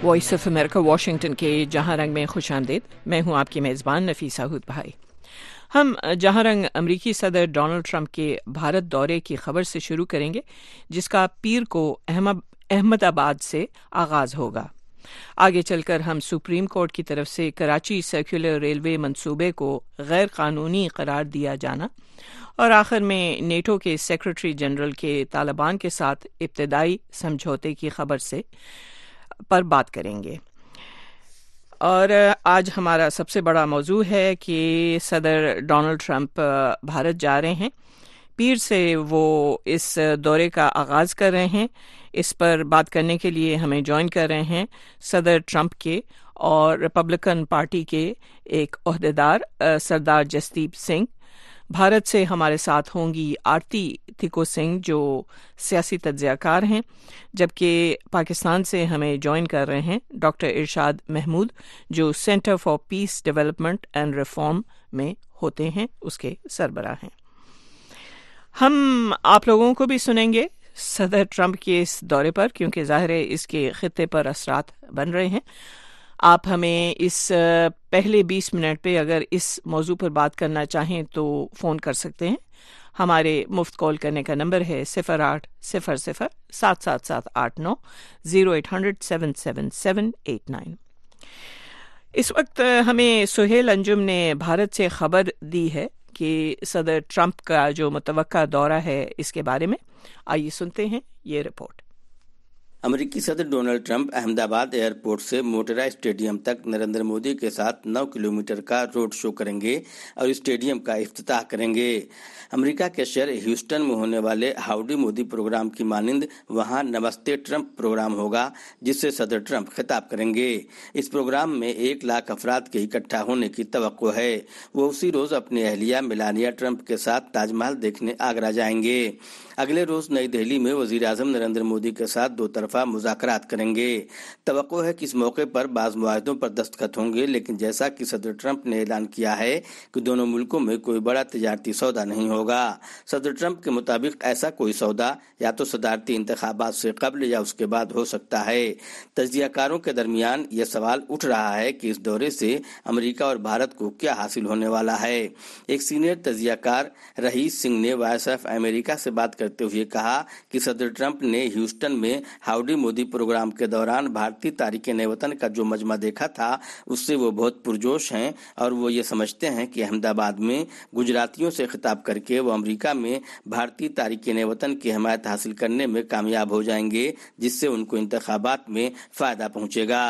Voice of America Washington के जहां रंग में खुश आमदीद। मैं हूं आपकी मेज़बान नफीसा हुद भाई। हम जहां रंग अमरीकी सदर डोनाल्ड ट्रंप के भारत दौरे की खबर से शुरू करेंगे, जिसका पीर को अहमदाबाद से आगाज होगा। आगे चलकर हम सुप्रीम कोर्ट की तरफ से कराची सर्कुलर रेलवे मंसूबे को गैर कानूनी करार दिया जाना और आखिर में नेटो के सेक्रेटरी जनरल के तालिबान के साथ इब्तदाई समझौते की खबर पर बात करेंगे। और आज हमारा सबसे बड़ा मौजू है कि सदर डोनाल्ड ट्रंप भारत जा रहे हैं। पीर से वो इस दौरे का आगाज़ कर रहे हैं। इस पर बात करने के लिए हमें ज्वाइन कर रहे हैं सदर ट्रंप के और रिपब्लिकन पार्टी के एक ओहदेदार सरदार जसदीप सिंह। भारत से हमारे साथ होंगी आरती थिको सिंह जो सियासी तज्ज़ियाकार हैं, जबकि पाकिस्तान से हमें ज्वाइन कर रहे हैं डॉक्टर इरशाद महमूद जो centre for peace development and reform में होते हैं, उसके सरबराह हैं। हम आप लोगों को भी सुनेंगे सदर ट्रंप के इस दौरे पर, क्योंकि ज़ाहिर है इसके खित्ते पर असरात बन रहे हैं। आप हमें इस पहले 20 मिनट पे अगर इस मौजू पर बात करना चाहें तो फ़ोन कर सकते हैं। हमारे मुफ्त कॉल करने का नंबर है 0800-777-89 0800-777-89। इस वक्त हमें सुहेल अंजुम ने भारत से खबर दी है कि सदर ट्रंप का जो मुतवक्का दौरा है इसके बारे में। आइए सुनते हैं ये रिपोर्ट। अमेरिकी सदर डोनाल्ड ट्रंप अहमदाबाद एयरपोर्ट से मोटेरा स्टेडियम तक नरेंद्र मोदी के साथ 9 किलोमीटर का रोड शो करेंगे और स्टेडियम का इफ्तिताह करेंगे। अमेरिका के शहर ह्यूस्टन में होने वाले हाउडी मोदी प्रोग्राम की मानिंद वहां नमस्ते ट्रंप प्रोग्राम होगा, जिससे सदर ट्रंप खिताब करेंगे। इस प्रोग्राम में 1 लाख अफराद के इकट्ठा होने की तवक्को है। वो उसी रोज अपनी अहलिया मेलानिया ट्रंप के साथ ताजमहल देखने आगरा जाएंगे। अगले रोज नई दिल्ली में वजीर आजम नरेंद्र मोदी के साथ 2 तरफा मुज़ाकरात करेंगे। तवक्को है कि इस मौके पर बाज़ मुआहदों पर दस्तखत होंगे, लेकिन जैसा कि सदर ट्रंप ने ऐलान किया है कि दोनों मुल्कों में कोई बड़ा तिजारती सौदा नहीं होगा। सदर ट्रंप के मुताबिक ऐसा कोई सौदा या तो सदारती इंतखाबात से कबल या उसके बाद हो सकता है। तज्जियाकारों के दरमियान यह सवाल उठ रहा है कि इस दौरे से अमेरिका और भारत को क्या हासिल होने वाला है। एक सीनियर तज्जियाकार रहीस सिंह ने वॉइस ऑफ अमेरिका से बात करते हुए कहा कि सदर ट्रंप ने ह्यूस्टन में हाउडी मोदी प्रोग्राम के दौरान भारतीय तारिकीन वतन का जो मजमा देखा था उससे वो बहुत पुरजोश हैं और वो ये समझते हैं कि अहमदाबाद में गुजरातियों से खिताब करके वो अमेरिका में भारतीय तारिकीन वतन की हिमायत हासिल करने में कामयाब हो जाएंगे, जिससे उनको इंतखाबात में फायदा पहुंचेगा।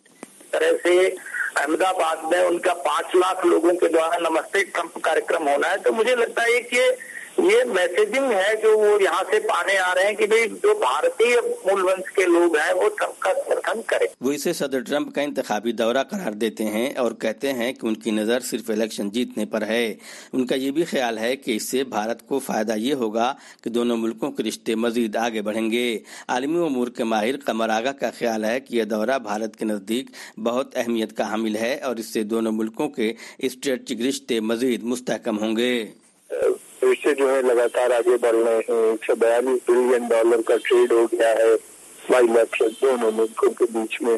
तरह से अहमदाबाद में उनका 5 लाख लोगों के द्वारा नमस्ते ट्रंप कार्यक्रम होना है, तो मुझे लगता है कि ये मैसेजिंग है जो वो यहाँ से पाने आ रहे हैं कि भाई जो भारतीय मूल वंश के लोग हैं वो ट्रंप का समर्थन करें। वो इसे सदर ट्रंप का इंतखाबी दौरा करार देते हैं और कहते हैं कि उनकी नजर सिर्फ इलेक्शन जीतने पर है। उनका ये भी ख्याल है कि इससे भारत को फायदा ये होगा कि दोनों मुल्कों के रिश्ते मजीद आगे बढ़ेंगे। आलमी उमूर के माहिर कमर आगा का ख्याल है कि यह दौरा भारत के नजदीक बहुत अहमियत का हामिल है और इससे दोनों मुल्कों के स्ट्रेटेजिक रिश्ते मजीद मुस्तहकम होंगे। रिश्ते जो है लगातार आगे बढ़ रहे हैं। $142 बिलियन का ट्रेड हो गया है बायलैटरल दोनों मुल्कों के बीच में,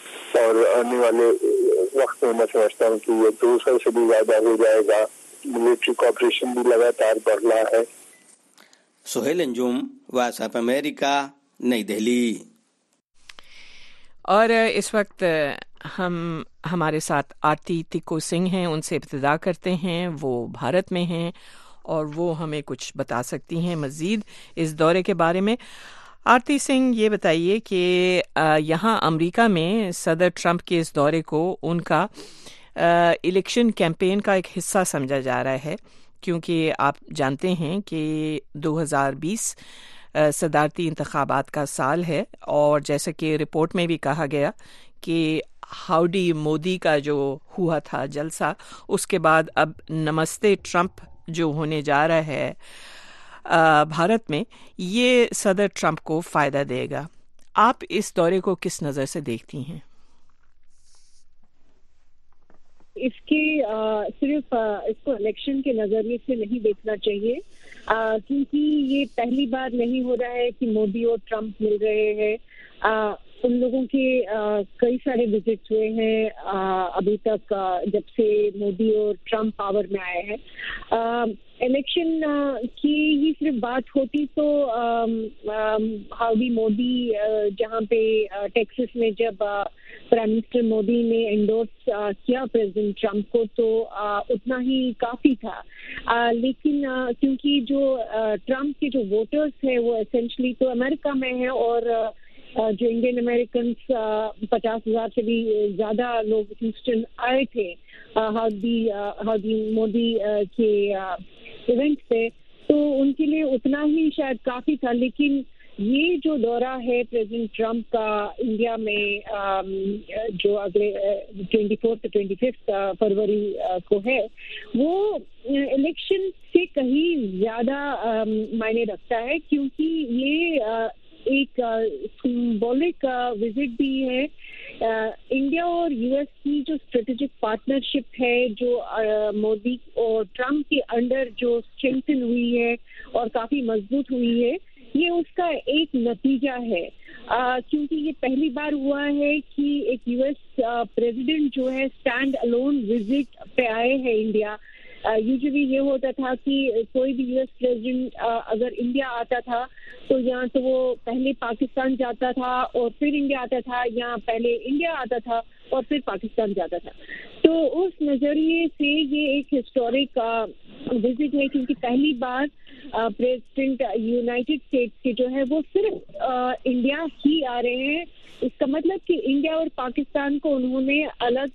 और आने वाले वक्त में मैं समझता हूँ कि ये 200 से भी ज्यादा हो जाएगा। मिलिट्री कॉपरेशन भी लगातार बढ़ रहा है। Suhail Anjum, voice of America, New Delhi. और इस वक्त हमारे साथ आरती तिको सिंह हैं, उनसे इब्तिदा करते हैं। वो भारत में हैं और वो हमें कुछ बता सकती हैं मज़ीद इस दौरे के बारे में। आरती सिंह, ये बताइए कि यहाँ अमेरिका में सदर ट्रंप के इस दौरे को उनका इलेक्शन कैंपेन का एक हिस्सा समझा जा रहा है, क्योंकि आप जानते हैं कि 2020 सदारती इंतखाबात का साल है और जैसा कि रिपोर्ट में भी कहा गया कि हाउडी मोदी का जो हुआ था जलसा, उसके बाद अब नमस्ते ट्रंप जो होने जा रहा है भारत में, ये सदर ट्रंप को फायदा देगा। आप इस दौरे को किस नजर से देखती हैं? इसकी सिर्फ इसको इलेक्शन के नजरिए से नहीं देखना चाहिए, क्योंकि ये पहली बार नहीं हो रहा है कि मोदी और ट्रंप मिल रहे हैं। उन लोगों के कई सारे विजिट्स हुए हैं अभी तक जब से मोदी और ट्रम्प पावर में आए हैं। इलेक्शन की ही सिर्फ बात होती तो हाउडी मोदी जहाँ पे टेक्सास में जब प्राइम मिनिस्टर मोदी ने एंडोर्स किया प्रेसिडेंट ट्रम्प को तो उतना ही काफ़ी था। लेकिन क्योंकि जो ट्रम्प के जो वोटर्स हैं वो एसेंशली तो अमेरिका में हैं और जो इंडियन अमेरिकन 50,000 से भी ज़्यादा लोग ह्यूस्टन आए थे हाउडी मोदी के इवेंट पे, तो उनके लिए उतना ही शायद काफ़ी था। लेकिन ये जो दौरा है प्रेसिडेंट ट्रम्प का इंडिया में जो अगले 24 से 25 फरवरी को है, वो इलेक्शन से कहीं ज़्यादा मायने रखता है, क्योंकि ये एक सिंबॉलिक विजिट भी है। इंडिया और यूएस की जो स्ट्रेटेजिक पार्टनरशिप है, जो मोदी और ट्रम्प के अंडर जो स्ट्रेंथन हुई है और काफ़ी मजबूत हुई है, ये उसका एक नतीजा है। क्योंकि ये पहली बार हुआ है कि एक यूएस प्रेसिडेंट जो है स्टैंड अलोन विजिट पे आए हैं इंडिया। यूजुअली ये होता था कि कोई भी यूएस प्रेसिडेंट अगर इंडिया आता था तो यहाँ तो वो पहले पाकिस्तान जाता था और फिर इंडिया आता था, यहाँ पहले इंडिया आता था और फिर पाकिस्तान जाता था। तो उस नज़रिए से ये एक हिस्टोरिक विजिट है, क्योंकि पहली बार प्रेसिडेंट यूनाइटेड स्टेट्स के जो है वो सिर्फ इंडिया ही आ रहे हैं। इसका मतलब कि इंडिया और पाकिस्तान को उन्होंने अलग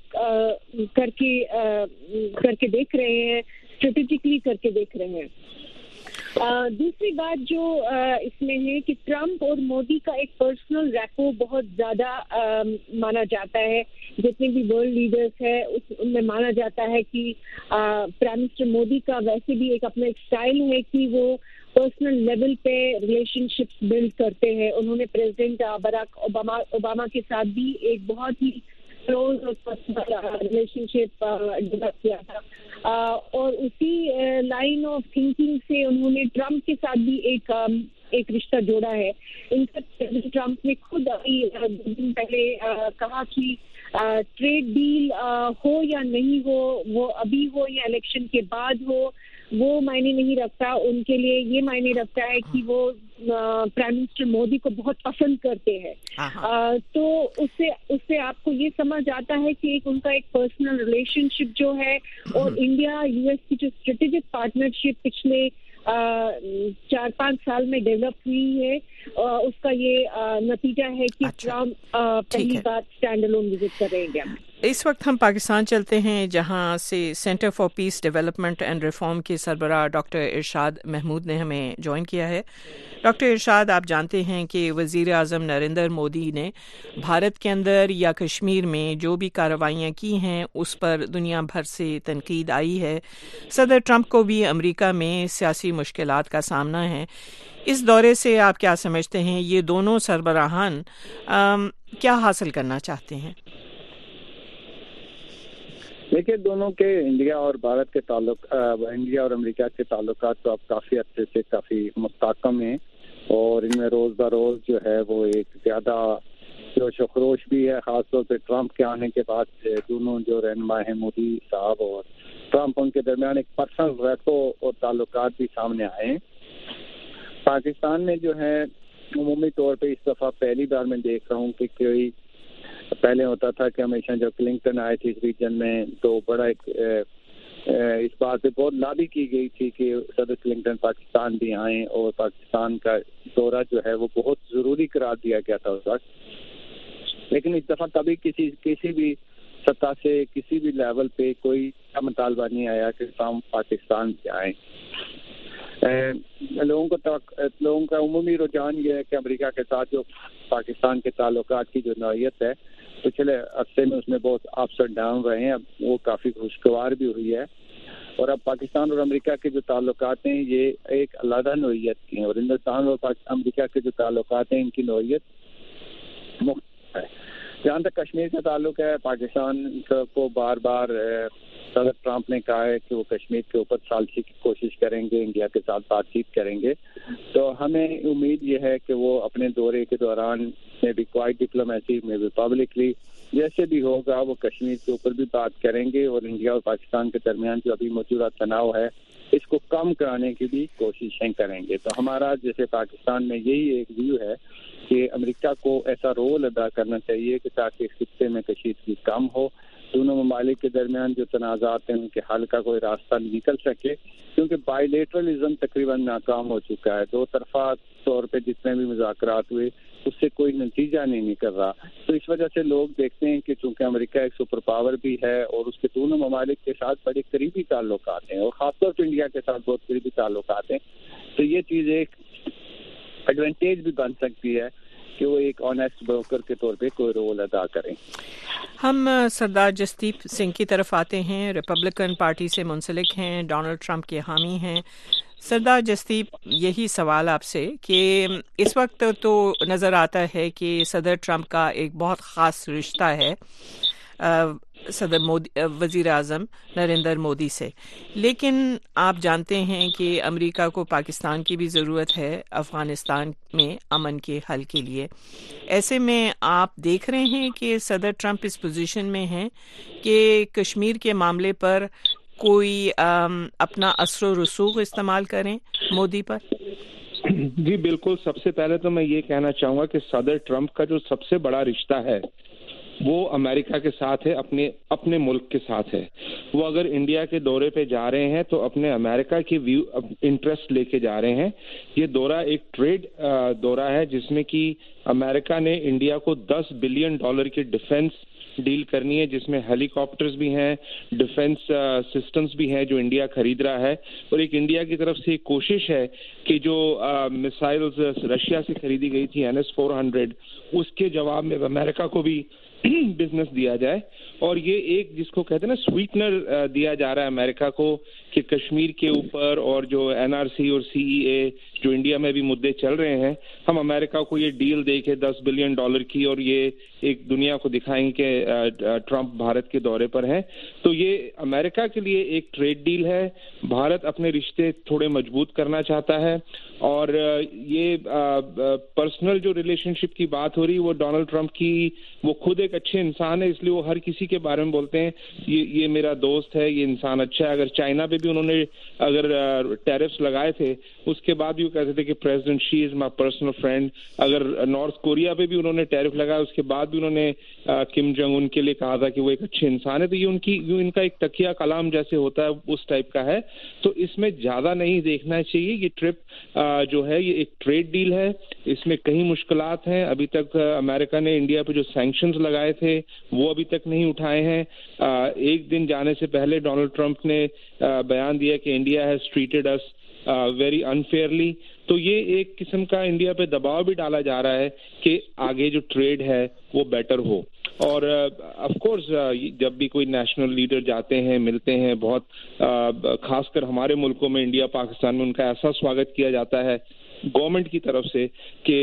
करके देख रहे हैं, स्ट्रेटेजिकली करके देख रहे हैं। दूसरी बात जो इसमें है कि ट्रम्प और मोदी का एक पर्सनल रैपो बहुत ज़्यादा माना जाता है। जितने भी वर्ल्ड लीडर्स हैं उनमें माना जाता है कि प्राइम मिनिस्टर मोदी का वैसे भी एक अपना एक स्टाइल है कि वो पर्सनल लेवल पे रिलेशनशिप्स बिल्ड करते हैं। उन्होंने प्रेसिडेंट बराक ओबामा के साथ भी एक बहुत ही क्लोज और पर्सनल रिलेशनशिप डेवलप किया था और उसी लाइन ऑफ थिंकिंग से उन्होंने ट्रम्प के साथ भी एक रिश्ता जोड़ा है। इनफैक्ट ट्रम्प ने खुद अभी 2 दिन पहले कहा कि ट्रेड डील हो या नहीं हो, वो अभी हो या इलेक्शन के बाद हो, वो मायने नहीं रखता। उनके लिए ये मायने रखता है कि वो प्राइम मिनिस्टर मोदी को बहुत पसंद करते हैं। तो उससे आपको ये समझ आता है कि एक उनका एक पर्सनल रिलेशनशिप जो है और इंडिया यूएस की जो स्ट्रेटेजिक पार्टनरशिप पिछले 4-5 साल में डेवलप हुई है, उसका ये नतीजा है कि ट्रम्प पहली बार स्टैंड अलोन विजिट कर रहे हैं इंडिया में। इस वक्त हम पाकिस्तान चलते हैं, जहां से centre for peace development and reform के सरबराह डॉक्टर इरशाद महमूद ने हमें ज्वाइन किया है। डॉक्टर इरशाद, आप जानते हैं कि वज़ीर आज़म नरेंद्र मोदी ने भारत के अंदर या कश्मीर में जो भी कार्रवाइयाँ की हैं उस पर दुनिया भर से तनकीद आई है। सदर ट्रंप को भी अमेरिका में सियासी मुश्किलात का सामना है। इस दौरे से आप क्या समझते हैं, ये दोनों सरबराहान क्या हासिल करना चाहते हैं? देखिए, दोनों के इंडिया और भारत के ताल्लुक, इंडिया और अमेरिका के ताल्लुकात तो अब काफ़ी अच्छे से काफ़ी मुस्तहकम हैं और इनमें रोज़ ब रोज़ जो है वो एक ज़्यादा जोश व खरोश भी है। ख़ासतौर पर ट्रंप के आने के बाद दोनों जो रहनुमा हैं मोदी साहब और ट्रंप, उनके दरमियान एक पर्सनल रैपो और ताल्लुकात भी सामने आए हैं। पाकिस्तान में जो है उमूमी तौर पर इस दफ़ा पहली बार मैं देख रहा हूँ कि कोई, पहले होता था कि हमेशा जब क्लिंटन आए थे इस रीजन में तो बड़ा एक इस बात पे बहुत लाबी की गई थी कि सदर क्लिंटन पाकिस्तान भी आए और पाकिस्तान का दौरा जो है वो बहुत ज़रूरी करार दिया गया था उस वक्त। लेकिन इस दफ़ा कभी किसी भी सतह से किसी भी लेवल पे कोई मुतालबा नहीं आया कि ट्रंप पाकिस्तान से आए। लोगों का उमूमी रुझान ये है कि अमेरिका के साथ जो पाकिस्तान के ताल्लुकात की जो नौयत है पिछले हफ्ते में उसमें बहुत अप्स एंड डाउन रहे हैं, अब वो काफ़ी खुशगवार भी हुई है और अब पाकिस्तान और अमेरिका के जो ताल्लुकात हैं ये एक अलग नौयत की हैं और हिंदुस्तान और अमेरिका के जो ताल्लुकात हैं इनकी नौयत मुख्तलिफ है। جہاں تک کشمیر کا تعلق ہے، پاکستان کو بار بار صدر ٹرمپ نے کہا ہے کہ وہ کشمیر کے اوپر ثالثی کی کوشش کریں گے، انڈیا کے ساتھ بات چیت کریں گے. تو ہمیں امید یہ ہے کہ وہ اپنے دورے کے دوران میں بھی کوائٹ ڈپلومیسی میں بھی پبلکلی جیسے بھی ہوگا وہ کشمیر کے اوپر بھی بات کریں گے، اور انڈیا اور پاکستان کے درمیان جو ابھی موجودہ تناؤ ہے اس کو کم کرانے کی بھی کوششیں کریں گے. تو ہمارا جیسے پاکستان میں یہی ایک ویو ہے کہ امریکہ کو ایسا رول ادا کرنا چاہیے کہ تاکہ اس خطے میں کشیدگی کم ہو، دونوں ممالک کے درمیان جو تنازعات ہیں ان کے حل کا کوئی راستہ نکل سکے، کیونکہ بائی لیٹرلزم تقریباً ناکام ہو چکا ہے. دو طرفہ طور پہ جتنے بھی مذاکرات ہوئے اس سے کوئی نتیجہ نہیں نکل رہا. تو اس وجہ سے لوگ دیکھتے ہیں کہ چونکہ امریکہ ایک سپر پاور بھی ہے اور اس کے دونوں ممالک کے ساتھ بڑے قریبی تعلقات ہیں، اور خاص طور پہ انڈیا کے ساتھ بہت قریبی تعلقات ہیں، تو یہ چیز ایک ایڈوانٹیج بھی بن سکتی ہے کہ وہ ایک آنیسٹ بروکر کے طور پہ کوئی رول ادا کریں. ہم سردار جسدیپ سنگھ کی طرف آتے ہیں، ریپبلکن پارٹی سے منسلک ہیں، ڈونلڈ ٹرمپ کے حامی ہیں. سردار جسدیپ، یہی سوال آپ سے کہ اس وقت تو نظر آتا ہے کہ صدر ٹرمپ کا ایک بہت خاص رشتہ ہے صدر وزیر اعظم نریندر مودی سے، لیکن آپ جانتے ہیں کہ امریکہ کو پاکستان کی بھی ضرورت ہے افغانستان میں امن کے حل کے لیے. ایسے میں آپ دیکھ رہے ہیں کہ صدر ٹرمپ اس پوزیشن میں ہیں کہ کشمیر کے معاملے پر کوئی اپنا اثر و رسوخ استعمال کریں مودی پر؟ جی بالکل. سب سے پہلے تو میں یہ کہنا چاہوں گا کہ صدر ٹرمپ کا جو سب سے بڑا رشتہ ہے وہ امریکہ کے ساتھ ہے، اپنے ملک کے ساتھ ہے. وہ اگر انڈیا کے دورے پہ جا رہے ہیں تو اپنے امریکہ کی ویو انٹرسٹ لے کے جا رہے ہیں. یہ دورہ ایک ٹریڈ دورہ ہے جس میں کہ امریکہ نے انڈیا کو $10 بلین کی ڈیفنس ڈیل کرنی ہے، جس میں ہیلی کاپٹرز بھی ہیں، ڈیفنس سسٹمز بھی ہیں جو انڈیا خرید رہا ہے. اور ایک انڈیا کی طرف سے ایک کوشش ہے کہ جو میسائلز رشیا سے خریدی گئی تھی NS-400 اس کے جواب میں امریکہ کو بھی بزنس دیا جائے. اور یہ ایک جس کو کہتے ہیں نا سویٹنر دیا جا رہا ہے امریکہ کو کہ کشمیر کے اوپر اور جو NRC اور CEA جو انڈیا میں بھی مدعے چل رہے ہیں، ہم امریکہ کو یہ ڈیل دے کے $10 بلین کی، اور یہ ایک دنیا کو دکھائیں کہ ٹرمپ بھارت کے دورے پر ہیں. تو یہ امریکہ کے لیے ایک ٹریڈ ڈیل ہے. بھارت اپنے رشتے تھوڑے مضبوط کرنا چاہتا ہے، اور یہ پرسنل جو ریلیشن شپ کی بات ہو رہی وہ ڈونلڈ ٹرمپ کی، وہ خود ایک اچھے انسان ہے، اس لیے وہ ہر کسی کے بارے میں بولتے ہیں یہ میرا دوست ہے، یہ انسان اچھا ہے. اگر چائنا پہ بھی انہوں نے اگر ٹیرفس لگائے تھے اس کے بعد بھی وہ کہتے تھے کہ president she is my personal friend. اگر نارتھ کوریا پہ بھی انہوں نے ٹیرف لگایا اس کے بعد بھی انہوں نے کم جنگ ان کے لیے کہا تھا کہ وہ ایک اچھے انسان ہے. تو یہ ان کا ایک تکیہ کلام جیسے ہوتا ہے اس ٹائپ کا ہے. تو اس میں زیادہ نہیں دیکھنا چاہیے. یہ ٹرپ جو ہے یہ ایک ٹریڈ ڈیل ہے، اس میں کئی مشکلات ہیں. ابھی تک امریکہ نے انڈیا پہ جو سینکشنز لگائے تھے وہ ابھی تک نہیں اٹھائے ہیں. ایک دن جانے سے پہلے ڈونلڈ ٹرمپ نے بیان دیا کہ India has treated us very unfairly. تو یہ ایک قسم کا انڈیا پہ دباؤ بھی ڈالا جا رہا ہے کہ آگے جو ٹریڈ ہے وہ بیٹر ہو. اور آف کورس جب بھی کوئی نیشنل لیڈر جاتے ہیں ملتے ہیں، بہت خاص کر ہمارے ملکوں میں انڈیا پاکستان میں ان کا ایسا سواگت کیا جاتا ہے گورنمنٹ کی طرف سے کہ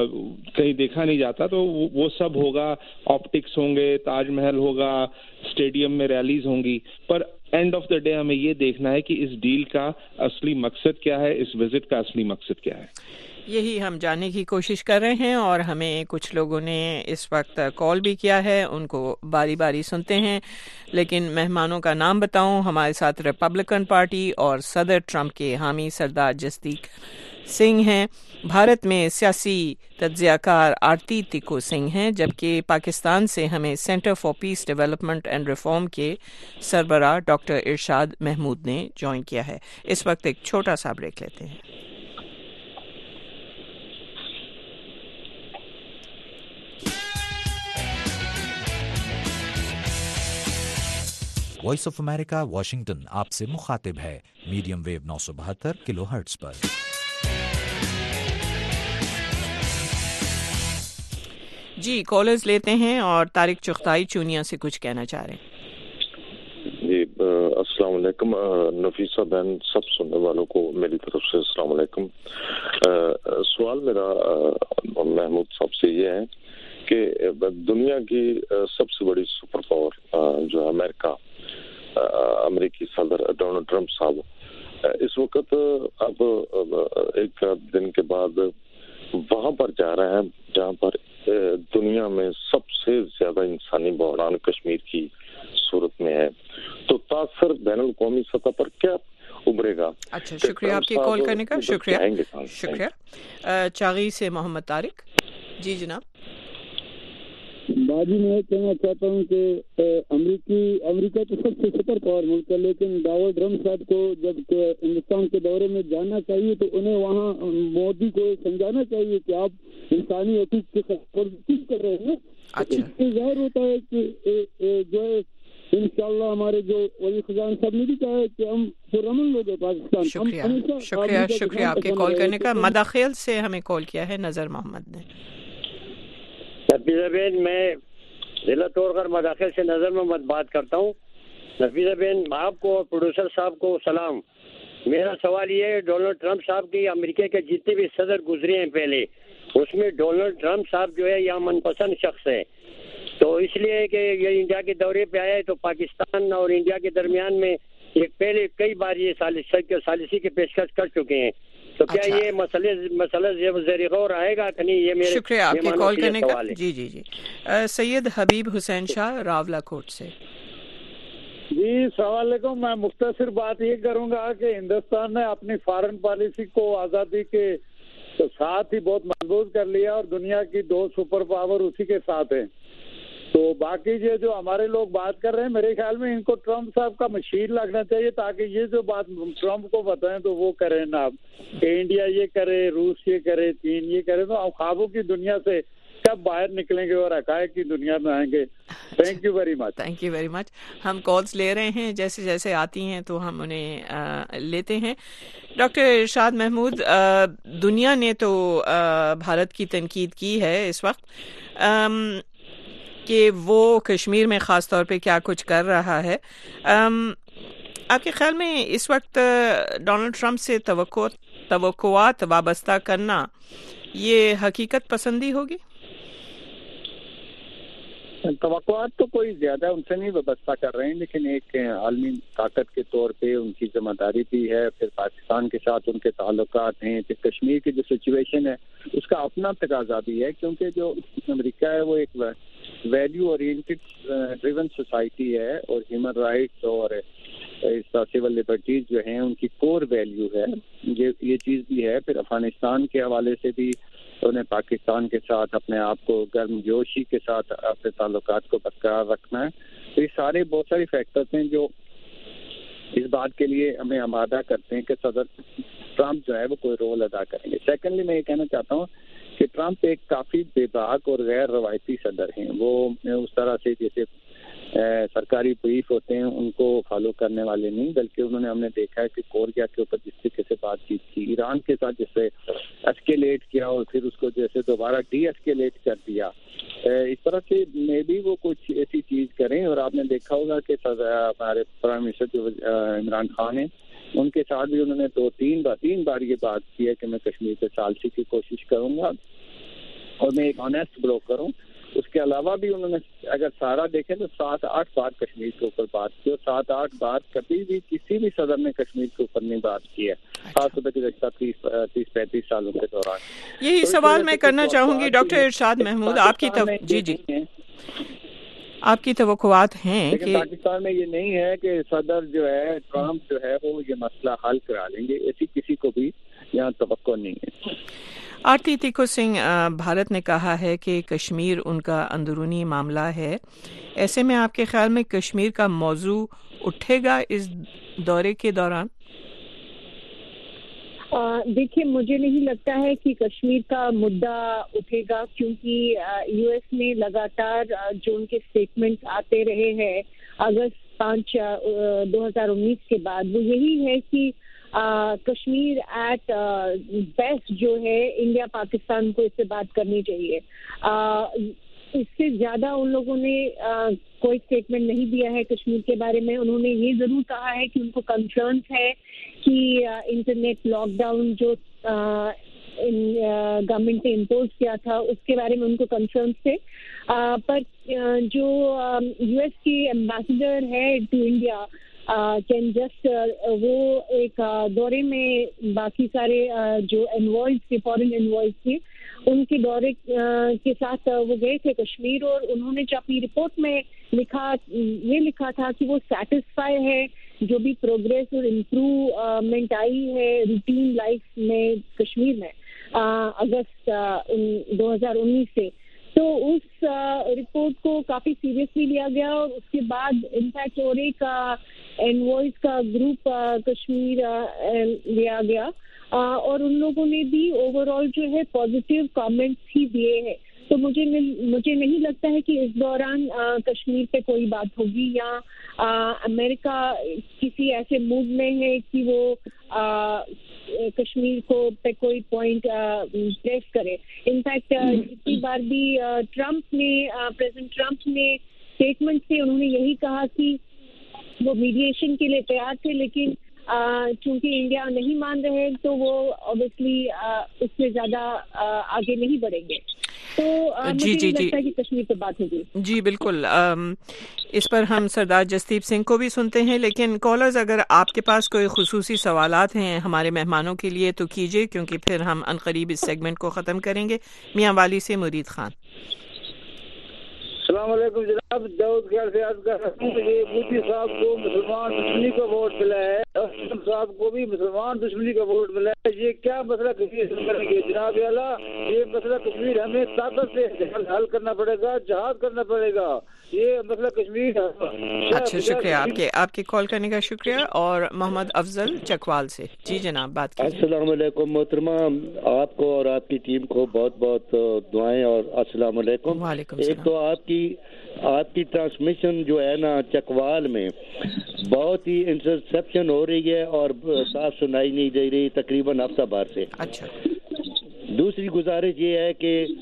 کہیں دیکھا نہیں جاتا. تو وہ سب ہوگا، آپٹکس ہوں گے، تاج محل ہوگا، اسٹیڈیم میں ریلیز ہوں گی، پر اینڈ آف دا ڈے ہمیں یہ دیکھنا ہے کہ اس ڈیل کا اصلی مقصد کیا ہے، اس وزٹ کا اصلی مقصد کیا ہے. یہی ہم جاننے کی کوشش کر رہے ہیں، اور ہمیں کچھ لوگوں نے اس وقت کال بھی کیا ہے، ان کو باری باری سنتے ہیں. لیکن مہمانوں کا نام بتاؤں، ہمارے ساتھ ریپبلکن پارٹی اور صدر ٹرمپ کے حامی سردار جسدیپ سنگھ ہیں. بھارت میں سیاسی تجزیہ کار آرتی تکو سنگھ ہیں، جبکہ پاکستان سے ہمیں centre for peace development and reform کے سربراہ ڈاکٹر ارشاد محمود نے جوائن کیا ہے. اس وقت ایک چھوٹا سا بریک لیتے ہیں. وائس آف امریکہ واشنگٹن آپ سے مخاطب ہے میڈیم ویو 972 کلو ہرٹز پر. جی کالرز لیتے ہیں، اور طارق چغتائی چونیا سے کچھ کہنا چاہ رہے ہیں. جی السلام علیکم نفیسہ بہن، سب سننے والوں کو میری طرف سے السلام علیکم. سوال میرا محمود صاحب سے یہ ہے کہ دنیا کی سب سے بڑی سپر پاور جو ہے امریکہ، امریکی صدر ڈونلڈ ٹرمپ صاحب اس وقت اب ایک دن کے بعد وہاں پر جا رہے ہیں جہاں پر دنیا میں سب سے زیادہ انسانی بحران کشمیر کی صورت میں ہے، تو تاثر بین الاقوامی سطح پر کیا ابھرے گا؟ اچھا، شکریہ آپ کی کال کرنے کا، شکریہ۔ چاغی سے محمد طارق۔ جی جناب۔ باجی میں کہنا چاہتا ہوں کہ امریکہ تو سب سے سپر پاور ملک ہے، لیکن ڈونلڈ ٹرمپ صاحب کو جب ہندوستان کے دورے میں جانا چاہیے تو انہیں وہاں مودی کو سمجھانا چاہیے کہ آپ انسانی حقوق کے خلاف کر رہے ہیں۔ ظاہر ہوتا ہے کہ جو ہے انشاءاللہ ہمارے جو وزیر خزانہ صاحب نے بھی کہا ہے کہ ہم پرامن لوگ ہیں پاکستان۔ شکریہ آپ کے کال کرنے کا۔ مداخل سے ہمیں کال کیا ہے نظر محمد نے۔ نفیسہ بہن، میں ضلع طور پر مداخل سے نظر محمد بات کرتا ہوں۔ نفیسہ بہن، آپ کو اور پروڈیوسر صاحب کو سلام۔ میرا سوال یہ ہے، ڈونلڈ ٹرمپ صاحب کی امریکہ کے جتنے بھی صدر گزرے ہیں پہلے، اس میں ڈونلڈ ٹرمپ صاحب جو ہے یہاں من پسند شخص ہے، تو اس لیے کہ یہ انڈیا کے دورے پہ آیا ہے تو پاکستان اور انڈیا کے درمیان میں ایک پہلے کئی بار یہ ثالثی کی پیشکش کر چکے ہیں، تو کیا یہ مسئلہ زیر غور آئے گا کہ نہیں؟ یہ میرے شکریہ آپ کی کال کرنے کا۔ جی جی جی۔ سید حبیب حسین شاہ راولا کوٹ سے۔ جی السلام علیکم۔ میں مختصر بات یہ کروں گا کہ ہندوستان نے اپنی فارن پالیسی کو آزادی کے ساتھ ہی بہت مضبوط کر لیا اور دنیا کی 2 سپر پاور اسی کے ساتھ ہیں، تو باقی یہ جو ہمارے لوگ بات کر رہے ہیں، میرے خیال میں ان کو ٹرمپ صاحب کا مشیر لگنا چاہیے تاکہ یہ جو بات ٹرمپ کو بتائیں تو وہ کریں نا، کہ انڈیا یہ کرے، روس یہ کرے، چین یہ کرے، تو ہم خوابوں کی دنیا سے کب باہر نکلیں گے اور حقائق کی دنیا میں آئیں گے؟ Thank you very much. Thank you very much. ہم کالز لے رہے ہیں، جیسے جیسے آتی ہیں تو ہم انہیں لیتے ہیں۔ ڈاکٹر ارشاد محمود، دنیا نے تو بھارت کی تنقید کی ہے اس وقت کہ وہ کشمیر میں خاص طور پہ کیا کچھ کر رہا ہے۔ آپ کے خیال میں اس وقت ڈونلڈ ٹرمپ سے توقعات وابستہ کرنا یہ حقیقت پسندی ہوگی؟ توقعات تو کوئی زیادہ ان سے نہیں وابستہ کر رہے ہیں، لیکن ایک عالمی طاقت کے طور پہ ان کی ذمہ داری بھی ہے، پھر پاکستان کے ساتھ ان کے تعلقات ہیں، پھر کشمیر کی جو سچویشن ہے اس کا اپنا تقاضا بھی ہے، کیونکہ جو امریکہ ہے وہ ایک ویلیو اورینٹڈ ڈریون سوسائٹی ہے، اور ہیومن رائٹس اور سول لبرٹیز جو ہیں ان کی کور ویلیو ہے، یہ چیز بھی ہے۔ پھر افغانستان کے حوالے سے بھی انہیں پاکستان کے ساتھ اپنے آپ کو گرم جوشی کے ساتھ اپنے تعلقات کو برقرار رکھنا ہے، تو یہ سارے بہت ساری فیکٹرز ہیں جو اس بات کے لیے ہمیں آمادہ کرتے ہیں کہ صدر ٹرمپ جو ہے وہ کوئی رول ادا کریں گے۔ سیکنڈلی میں یہ کہنا چاہتا ہوں کہ ٹرمپ ایک کافی بے باک اور غیر روایتی صدر ہیں، وہ اس طرح سے جیسے سرکاری بریف ہوتے ہیں ان کو فالو کرنے والے نہیں، بلکہ انہوں نے ہم نے دیکھا ہے کہ کوریا کے اوپر جس طریقے سے بات چیت کی، ایران کے ساتھ جیسے اسکیلیٹ کیا اور پھر اس کو جیسے دوبارہ ڈی اسکیلیٹ کر دیا، اس طرح سے میں بھی وہ کچھ ایسی چیز کریں۔ اور آپ نے دیکھا ہوگا کہ ہمارے پرائم منسٹر جو عمران خان ہیں ان کے ساتھ بھی انہوں نے تین بار یہ بات کی ہے کہ میں کشمیر سے ثالثی کی کوشش کروں گا اور میں ایک آنیسٹ بروکر ہوں۔ اس کے علاوہ بھی انہوں نے اگر سارا دیکھیں تو 7-8 بار کشمیر کے اوپر بات کی، اور 7-8 بار کبھی بھی کسی بھی صدر نے کشمیر کے اوپر نہیں بات کی ہے، خاص طور پہ گزشتہ 30-35 سالوں کے دوران۔ یہی سوال میں کرنا چاہوں گی ڈاکٹر ارشاد محمود، آپ کی آپ کی توقعات ہیں کہ پاکستان میں یہ نہیں ہے کہ صدر جو ہے ٹرمپ جو ہے وہ یہ مسئلہ حل کرا لیں گے، ایسی کسی کو بھی یہاں توقع نہیں ہے۔ آرتی تیکو سنگھ، بھارت نے کہا ہے کہ کشمیر ان کا اندرونی معاملہ ہے، ایسے میں آپ کے خیال میں کشمیر کا موضوع اٹھے گا اس دورے کے دوران؟ دیکھیے، مجھے نہیں لگتا ہے کہ کشمیر کا مدعا اٹھے گا، کیونکہ یو ایس میں لگاتار جو ان کے اسٹیٹمنٹ آتے رہے ہیں اگست 5 2019 کے بعد، وہ یہی ہے کہ کشمیر ایٹ بیسٹ جو ہے انڈیا پاکستان کو اس سے بات کرنی چاہیے۔ اس سے زیادہ ان لوگوں نے کوئی اسٹیٹمنٹ نہیں دیا ہے کشمیر کے بارے میں۔ انہوں نے یہ ضرور کہا ہے کہ ان کو کنسرنس ہے کہ انٹرنیٹ لاک ڈاؤن جو गवर्नमेंट ने इम्पोज किया था उसके बारे में उनको कंसर्न थे, पर जो यूएस की एम्बेसडर है टू इंडिया कैन जस्ट वो एक दौरे में बाकी सारे जो एनवॉयज थे, फॉरेन एनवॉयज थे, उनके दौरे के साथ वो गए थे कश्मीर, और उन्होंने जो अपनी रिपोर्ट में लिखा था कि वो सेटिस्फाई है जो भी प्रोग्रेस और इम्प्रूवमेंट आई है रूटीन लाइफ में कश्मीर में अगस्त 2019 से। तो उस रिपोर्ट को काफ़ी सीरियसली लिया गया, और उसके बाद इनफैक्ट और एक एनवॉयज का ग्रुप कश्मीर लिया गया, और उन लोगों ने भी ओवरऑल जो है पॉजिटिव कमेंट्स ही दिए हैं। तो मुझे नहीं लगता है कि इस दौरान कश्मीर पे कोई बात होगी, या अमेरिका किसी ऐसे मूड में है कि वो कश्मीर को पे कोई पॉइंट प्रेस करे। इनफैक्ट इसी बार भी प्रेसिडेंट ट्रम्प ने स्टेटमेंट से उन्होंने यही कहा कि वो मीडिएशन के लिए तैयार थे, लेकिन चूंकि इंडिया नहीं मान रहे तो वो ऑब्वियसली उससे ज्यादा आगे नहीं बढ़ेंगे। तो मुझे नहीं लगता है कि कश्मीर पे बात होगी। जी बिल्कुल, इस पर हम सरदार जसदीप सिंह को भी सुनते हैं, लेकिन कॉलर्स अगर आपके पास कोई खुसूसी सवालात हैं हमारे मेहमानों के लिए तो कीजिए, क्योंकि फिर हम अनकरीब इस सेगमेंट को ख़त्म करेंगे। मियाँ वाली से मुरीद खान। अस्सलाम वालेकुम जनाब, दाऊद ख्याल से अर्ज कर रहा हूँ। ये मोदी साहब को मुसलमान दुश्मनी का वोट मिला है, असलम साहब को भी मुसलमान दुश्मनी का वोट मिला है। ये क्या मसला कश्मीर करेंगे जनाब आला? ये मसला कश्मीर हमें ताकत से हल करना पड़ेगा, जहाद करना पड़ेगा। ये मसला कश्मीर। अच्छा, शुक्रिया आपके कॉल करने का शुक्रिया। और मोहम्मद अफजल चकवाल से। जी जनाब, बात कीजिए। अस्सलाम वालेकुम मोहतरमा, आपको और आपकी टीम को बहुत बहुत दुआएं और अस्सलाम वालेकुम। एक तो आपकी ट्रांसमिशन जो है ना चकवाल में बहुत ही इंटरसेप्शन हो रही है और साफ सुनाई नहीं दे रही तकरीबन हफ्ता भर से। अच्छा, दूसरी गुजारिश ये है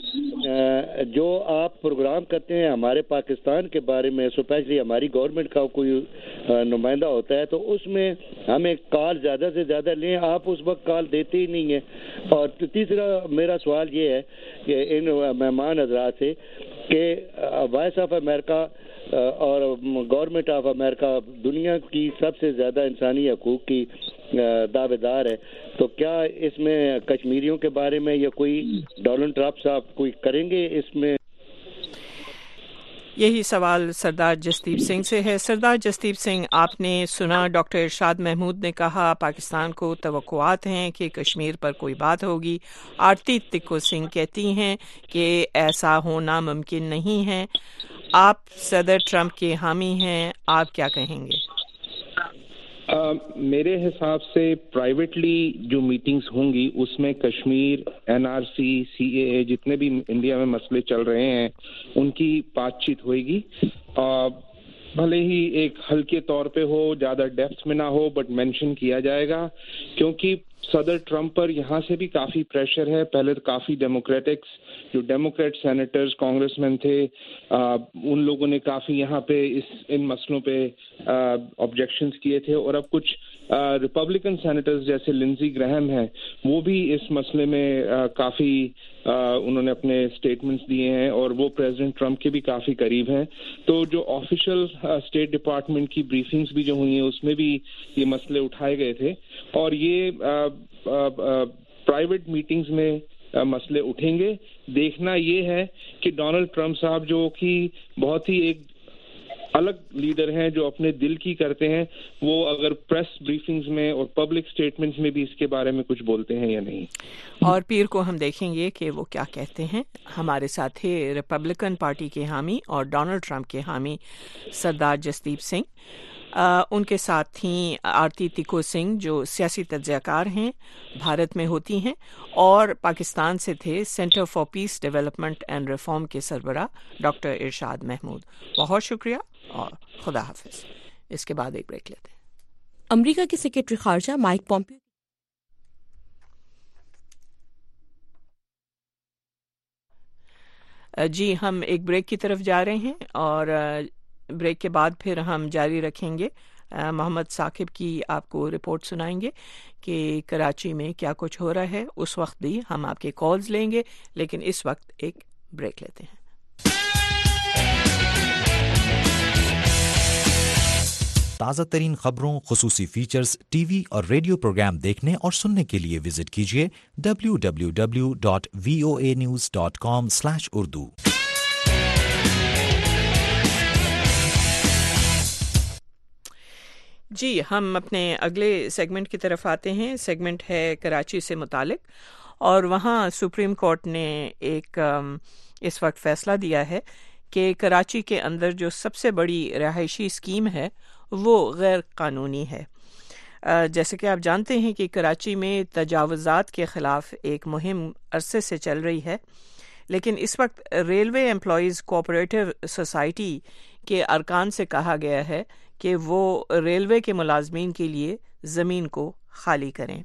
कि जो आप प्रोग्राम करते हैं हमारे पाकिस्तान के बारे में, स्पेशली हमारी गवर्नमेंट का कोई नुमाइंदा होता है तो उसमें हमें कॉल ज़्यादा से ज़्यादा लें। आप उस वक्त कॉल देते ही नहीं हैं। और तीसरा मेरा सवाल ये है कि इन मेहमान हजरात से कि वॉइस ऑफ अमेरिका और गवर्नमेंट ऑफ अमेरिका दुनिया की सबसे ज़्यादा इंसानी हकूक़ की दावेदार है, तो क्या इसमें कश्मीरियों के बारे में या कोई डोनाल्ड ट्रम्प साहब कोई करेंगे इसमें? यही सवाल सरदार जसदीप सिंह से है। सरदार जसदीप सिंह, आपने सुना डॉक्टर इरशाद महमूद ने कहा पाकिस्तान को तवक्कुआत हैं कि कश्मीर पर कोई बात होगी। आरती तिक्को सिंह कहती हैं कि ऐसा होना मुमकिन नहीं है। आप सदर ट्रम्प के हामी हैं, आप क्या कहेंगे? मेरे हिसाब से प्राइवेटली जो मीटिंग्स होंगी उसमें कश्मीर, एनआरसी, सीएए जितने भी इंडिया में मसले चल रहे हैं उनकी बातचीत होगी। भले ही एक हल्के तौर पे हो, ज़्यादा डेप्थ में ना हो, बट मेंशन किया जाएगा, क्योंकि सदर ट्रम्प पर यहाँ से भी काफ़ी प्रेशर है। पहले तो काफ़ी जो डेमोक्रेट सेनेटर्स, कांग्रेसमैन थे, उन लोगों ने काफ़ी यहाँ पे इन मसलों पे ऑब्जेक्शंस किए थे, और अब कुछ रिपब्लिकन सेनेटर्स जैसे लिंडजी ग्रैहम हैं, वो भी इस मसले में काफ़ी उन्होंने अपने स्टेटमेंट्स दिए हैं, और वो प्रेसिडेंट ट्रम्प के भी काफ़ी करीब हैं। तो जो ऑफिशियल स्टेट डिपार्टमेंट की ब्रीफिंग्स भी जो हुई हैं उसमें भी ये मसले उठाए गए थे, और ये प्राइवेट मीटिंग्स में मसले उठेंगे। देखना ये है कि डोनाल्ड ट्रम्प साहब जो कि बहुत ही एक अलग लीडर हैं, जो अपने दिल की करते हैं, वो अगर प्रेस ब्रीफिंग्स में और पब्लिक स्टेटमेंट्स में भी इसके बारे में कुछ बोलते हैं या नहीं। और पीर को हम देखेंगे कि वो क्या कहते हैं। हमारे साथ थे रिपब्लिकन पार्टी के हामी और डोनाल्ड ट्रम्प के हामी सरदार जसदीप सिंह, उनके साथ थी आरती तिक्को सिंह जो सियासी तज्ज़ियाकार हैं, भारत में होती हैं, और पाकिस्तान से थे centre for peace development and reform के सरबराह डॉक्टर इरशाद महमूद। बहुत शुक्रिया और खुदा हाफिज। इसके बाद एक ब्रेक लेते हैं। अमेरिका के सेक्रेटरी खारजा माइक पॉम्पियो जी, हम एक ब्रेक की तरफ जा रहे हैं और ब्रेक के बाद फिर हम जारी रखेंगे मोहम्मद साकिब की आपको रिपोर्ट सुनाएंगे कि कराची में क्या कुछ हो रहा है। उस वक्त भी हम आपके कॉल्स लेंगे, लेकिन इस वक्त एक ब्रेक लेते हैं। ताज़ा तरीन खबरों, खुसूसी फीचर्स, टीवी और रेडियो प्रोग्राम देखने और सुनने के लिए विजिट कीजिए www.voanews.com/urdu। जी, हम अपने अगले सेगमेंट की तरफ आते हैं। सेगमेंट है कराची से मुतालिक, और वहाँ सुप्रीम कोर्ट ने एक इस वक्त फैसला दिया है कि कराची के अंदर जो सबसे बड़ी रहायशी स्कीम है वो गैर कानूनी है। जैसे कि आप जानते हैं कि कराची में तजावुज़ात के ख़िलाफ़ एक मुहिम अरसे से चल रही है, लेकिन इस वक्त रेलवे एम्प्लॉयज़ कोऑपरेटिव सोसाइटी के अरकान से कहा गया है कि वो रेलवे के मुलाजमीन के लिए ज़मीन को खाली करें।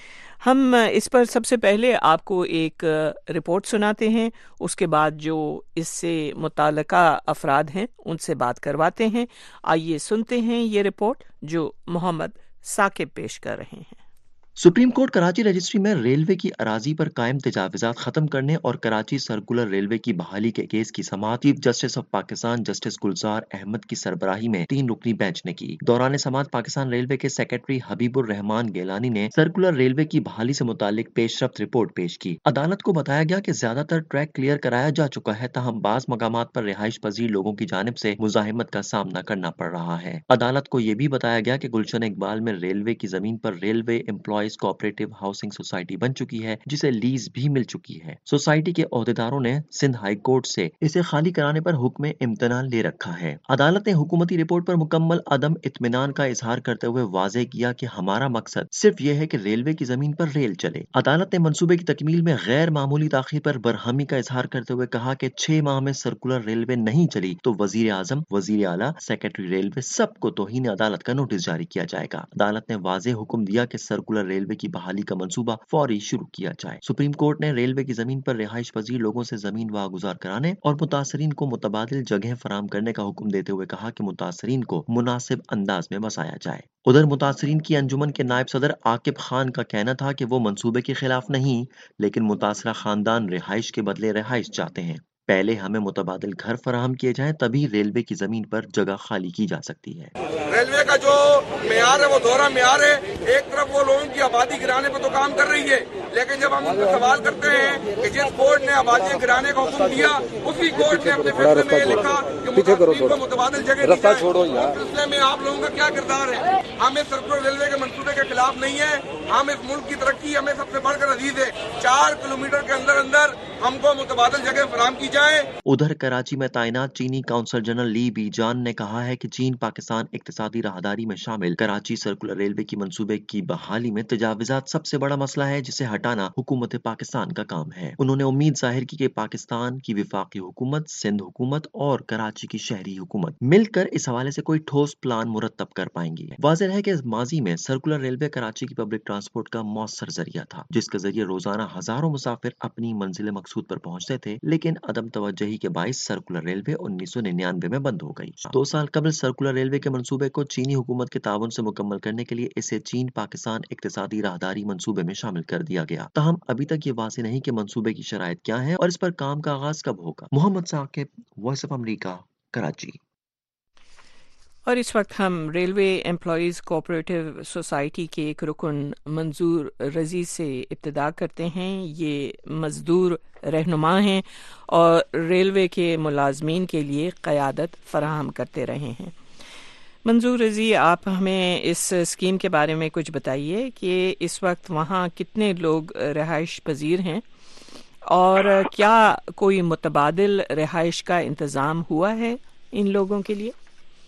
हम इस पर सबसे पहले आपको एक रिपोर्ट सुनाते हैं, उसके बाद जो इससे मुताल्लिका अफराद हैं उनसे बात करवाते हैं। आइए सुनते हैं ये रिपोर्ट जो मोहम्मद साकिब पेश कर रहे हैं। सुप्रीम कोर्ट कराची रजिस्ट्री में रेलवे की अराजी पर कायम तजावुज़ात खत्म करने और कराची सर्कुलर रेलवे की बहाली के केस की समाअत chief justice of Pakistan justice Gulzar Ahmed की सरबराही में 3 रुकनी बेंच ने की। दौरान समाअत पाकिस्तान रेलवे के सेक्रेटरी हबीबुर रहमान गेलानी ने सर्कुलर रेलवे की बहाली से मुतालिक पेशरफ्त रिपोर्ट पेश की। अदालत को बताया गया कि ज्यादातर ट्रैक क्लियर कराया जा चुका है, ताहम बाज़ मकामात पर रिहाइश पजीर लोगों की जानिब से मुजाहिमत का सामना करना पड़ रहा है। अदालत को यह भी बताया गया कि गुलशन इकबाल में रेलवे की जमीन पर railway employees cooperative housing society बन चुकी है, जिसे लीज भी मिल चुकी है। सोसाइटी के ओहदेदारों ने सिंध हाई कोर्ट से इसे खाली कराने पर हुक्म इम्तना ले रखा है। अदालत ने हुकूमती रिपोर्ट पर मुकम्मल अदम इत्मीनान का इजहार करते हुए वाज़ेह किया कि हमारा मकसद सिर्फ यह है कि रेलवे की जमीन पर रेल चले। अदालत ने मंसूबे की तकमील में गैर मामूली ताखीर पर बरहमी का इजहार करते हुए कहा कि 6 माह में सर्कुलर रेलवे नहीं चली तो वजीर आजम, वजीर आला, सेक्रेटरी रेलवे सबको तौहीन अदालत का नोटिस जारी किया जाएगा। अदालत ने वाज़ेह हुक्म दिया कि सर्कुलर रेलवे की बहाली का मंसूबा फौरी शुरू किया जाए। सुप्रीम कोर्ट ने रेलवे की जमीन पर रिहाइश पजीर लोगों से जमीन वागुजार कराने और मुतासरीन को मुतबादिल जगह फराहम करने का हुक्म देते हुए कहा कि मुतासरीन को मुनासिब अंदाज में बसाया जाए। उधर मुतासरीन की अंजुमन के नायब सदर आकिब खान का कहना था कि वो मंसूबे के खिलाफ नहीं, लेकिन मुतासरा खानदान रिहाइश के बदले रिहाइश चाहते हैं। पहले हमें मुतबादिल घर फराहम किए जाएं, तभी रेलवे की जमीन पर जगह खाली की जा सकती है। रेलवे का जो मेयार है वो दोहरा मेयार है। एक तरफ वो लोगों की आबादी गिराने पर तो काम कर रही है, लेकिन जब हम उनसे सवाल करते हैं कि जिस कोर्ट ने आबादी गिराने का हुक्म दिया, उसी कोर्ट ने अपने फैसले में लिखा कि मुतासरीन को मुतबादिल जगह दी जाए। इस सिलसिले में आप लोगों का क्या किरदार है? हम इस सर्कुलर रेलवे के मंसूबे के खिलाफ नहीं है। हम इस मुल्क की तरक्की हमें सबसे बढ़कर अजीज है। 4 किलोमीटर के अंदर अंदर हमको मुतबादिल जगह फराहम की जाए। उधर कराची में तैनात चीनी काउंसल जनरल ली बीजान ने कहा है कि चीन पाकिस्तान इक्तिसादी राहदारी में शामिल कराची सर्कुलर रेलवे की मंसूबे की बहाली में तजावुज़ात सबसे बड़ा मसला है, जिसे हटाना हुकूमत पाकिस्तान का काम है। उन्होंने उम्मीद जाहिर की कि पाकिस्तान की विफाकी हुकूमत, सिंध हुकूमत और कराची की शहरी हुकूमत मिलकर इस हवाले से कोई ठोस प्लान मुरतब कर पाएंगी। वाज़ेह है कि माजी में सर्कुलर रेलवे कराची की पब्लिक ट्रांसपोर्ट का मौसर जरिया था, जिसके जरिए रोजाना हजारों मुसाफिर अपनी मंजिल मकसूद पर पहुंचते थे, लेकिन अदम तवज्जुही के बाइस सर्कुलर रेलवे 1999 में बंद हो गई। 2 साल कबल सर्कुलर रेलवे के मंसूबे को चीनी हुकूमत के ताउन से मुकम्मल करने के लिए इसे चीन पाकिस्तान इक्तिसादी राहदारी मंसूबे में शामिल कर दिया गया। ताहम अभी तक ये वाज़ेह नहीं कि मंसूबे की शराइत क्या है और इस पर काम का आगाज कब होगा। Mohammad Saqib, voice of America, Karachi. और इस वक्त हम रेलवे एम्प्लॉयज़ कोऑपरेटिव सोसाइटी के एक रुकन मंजूर रजी से इब्तिदा करते हैं। ये मजदूर रहनुमा हैं और रेलवे के मुलाजमीन के लिए क़यादत फराहम करते रहे हैं। मंजूर रजी, आप हमें इस स्कीम के बारे में कुछ बताइए कि इस वक्त वहाँ कितने लोग रिहाइश पजीर हैं और क्या कोई मुतबादिल रिहाइश का इंतज़ाम हुआ है इन लोगों के लिए?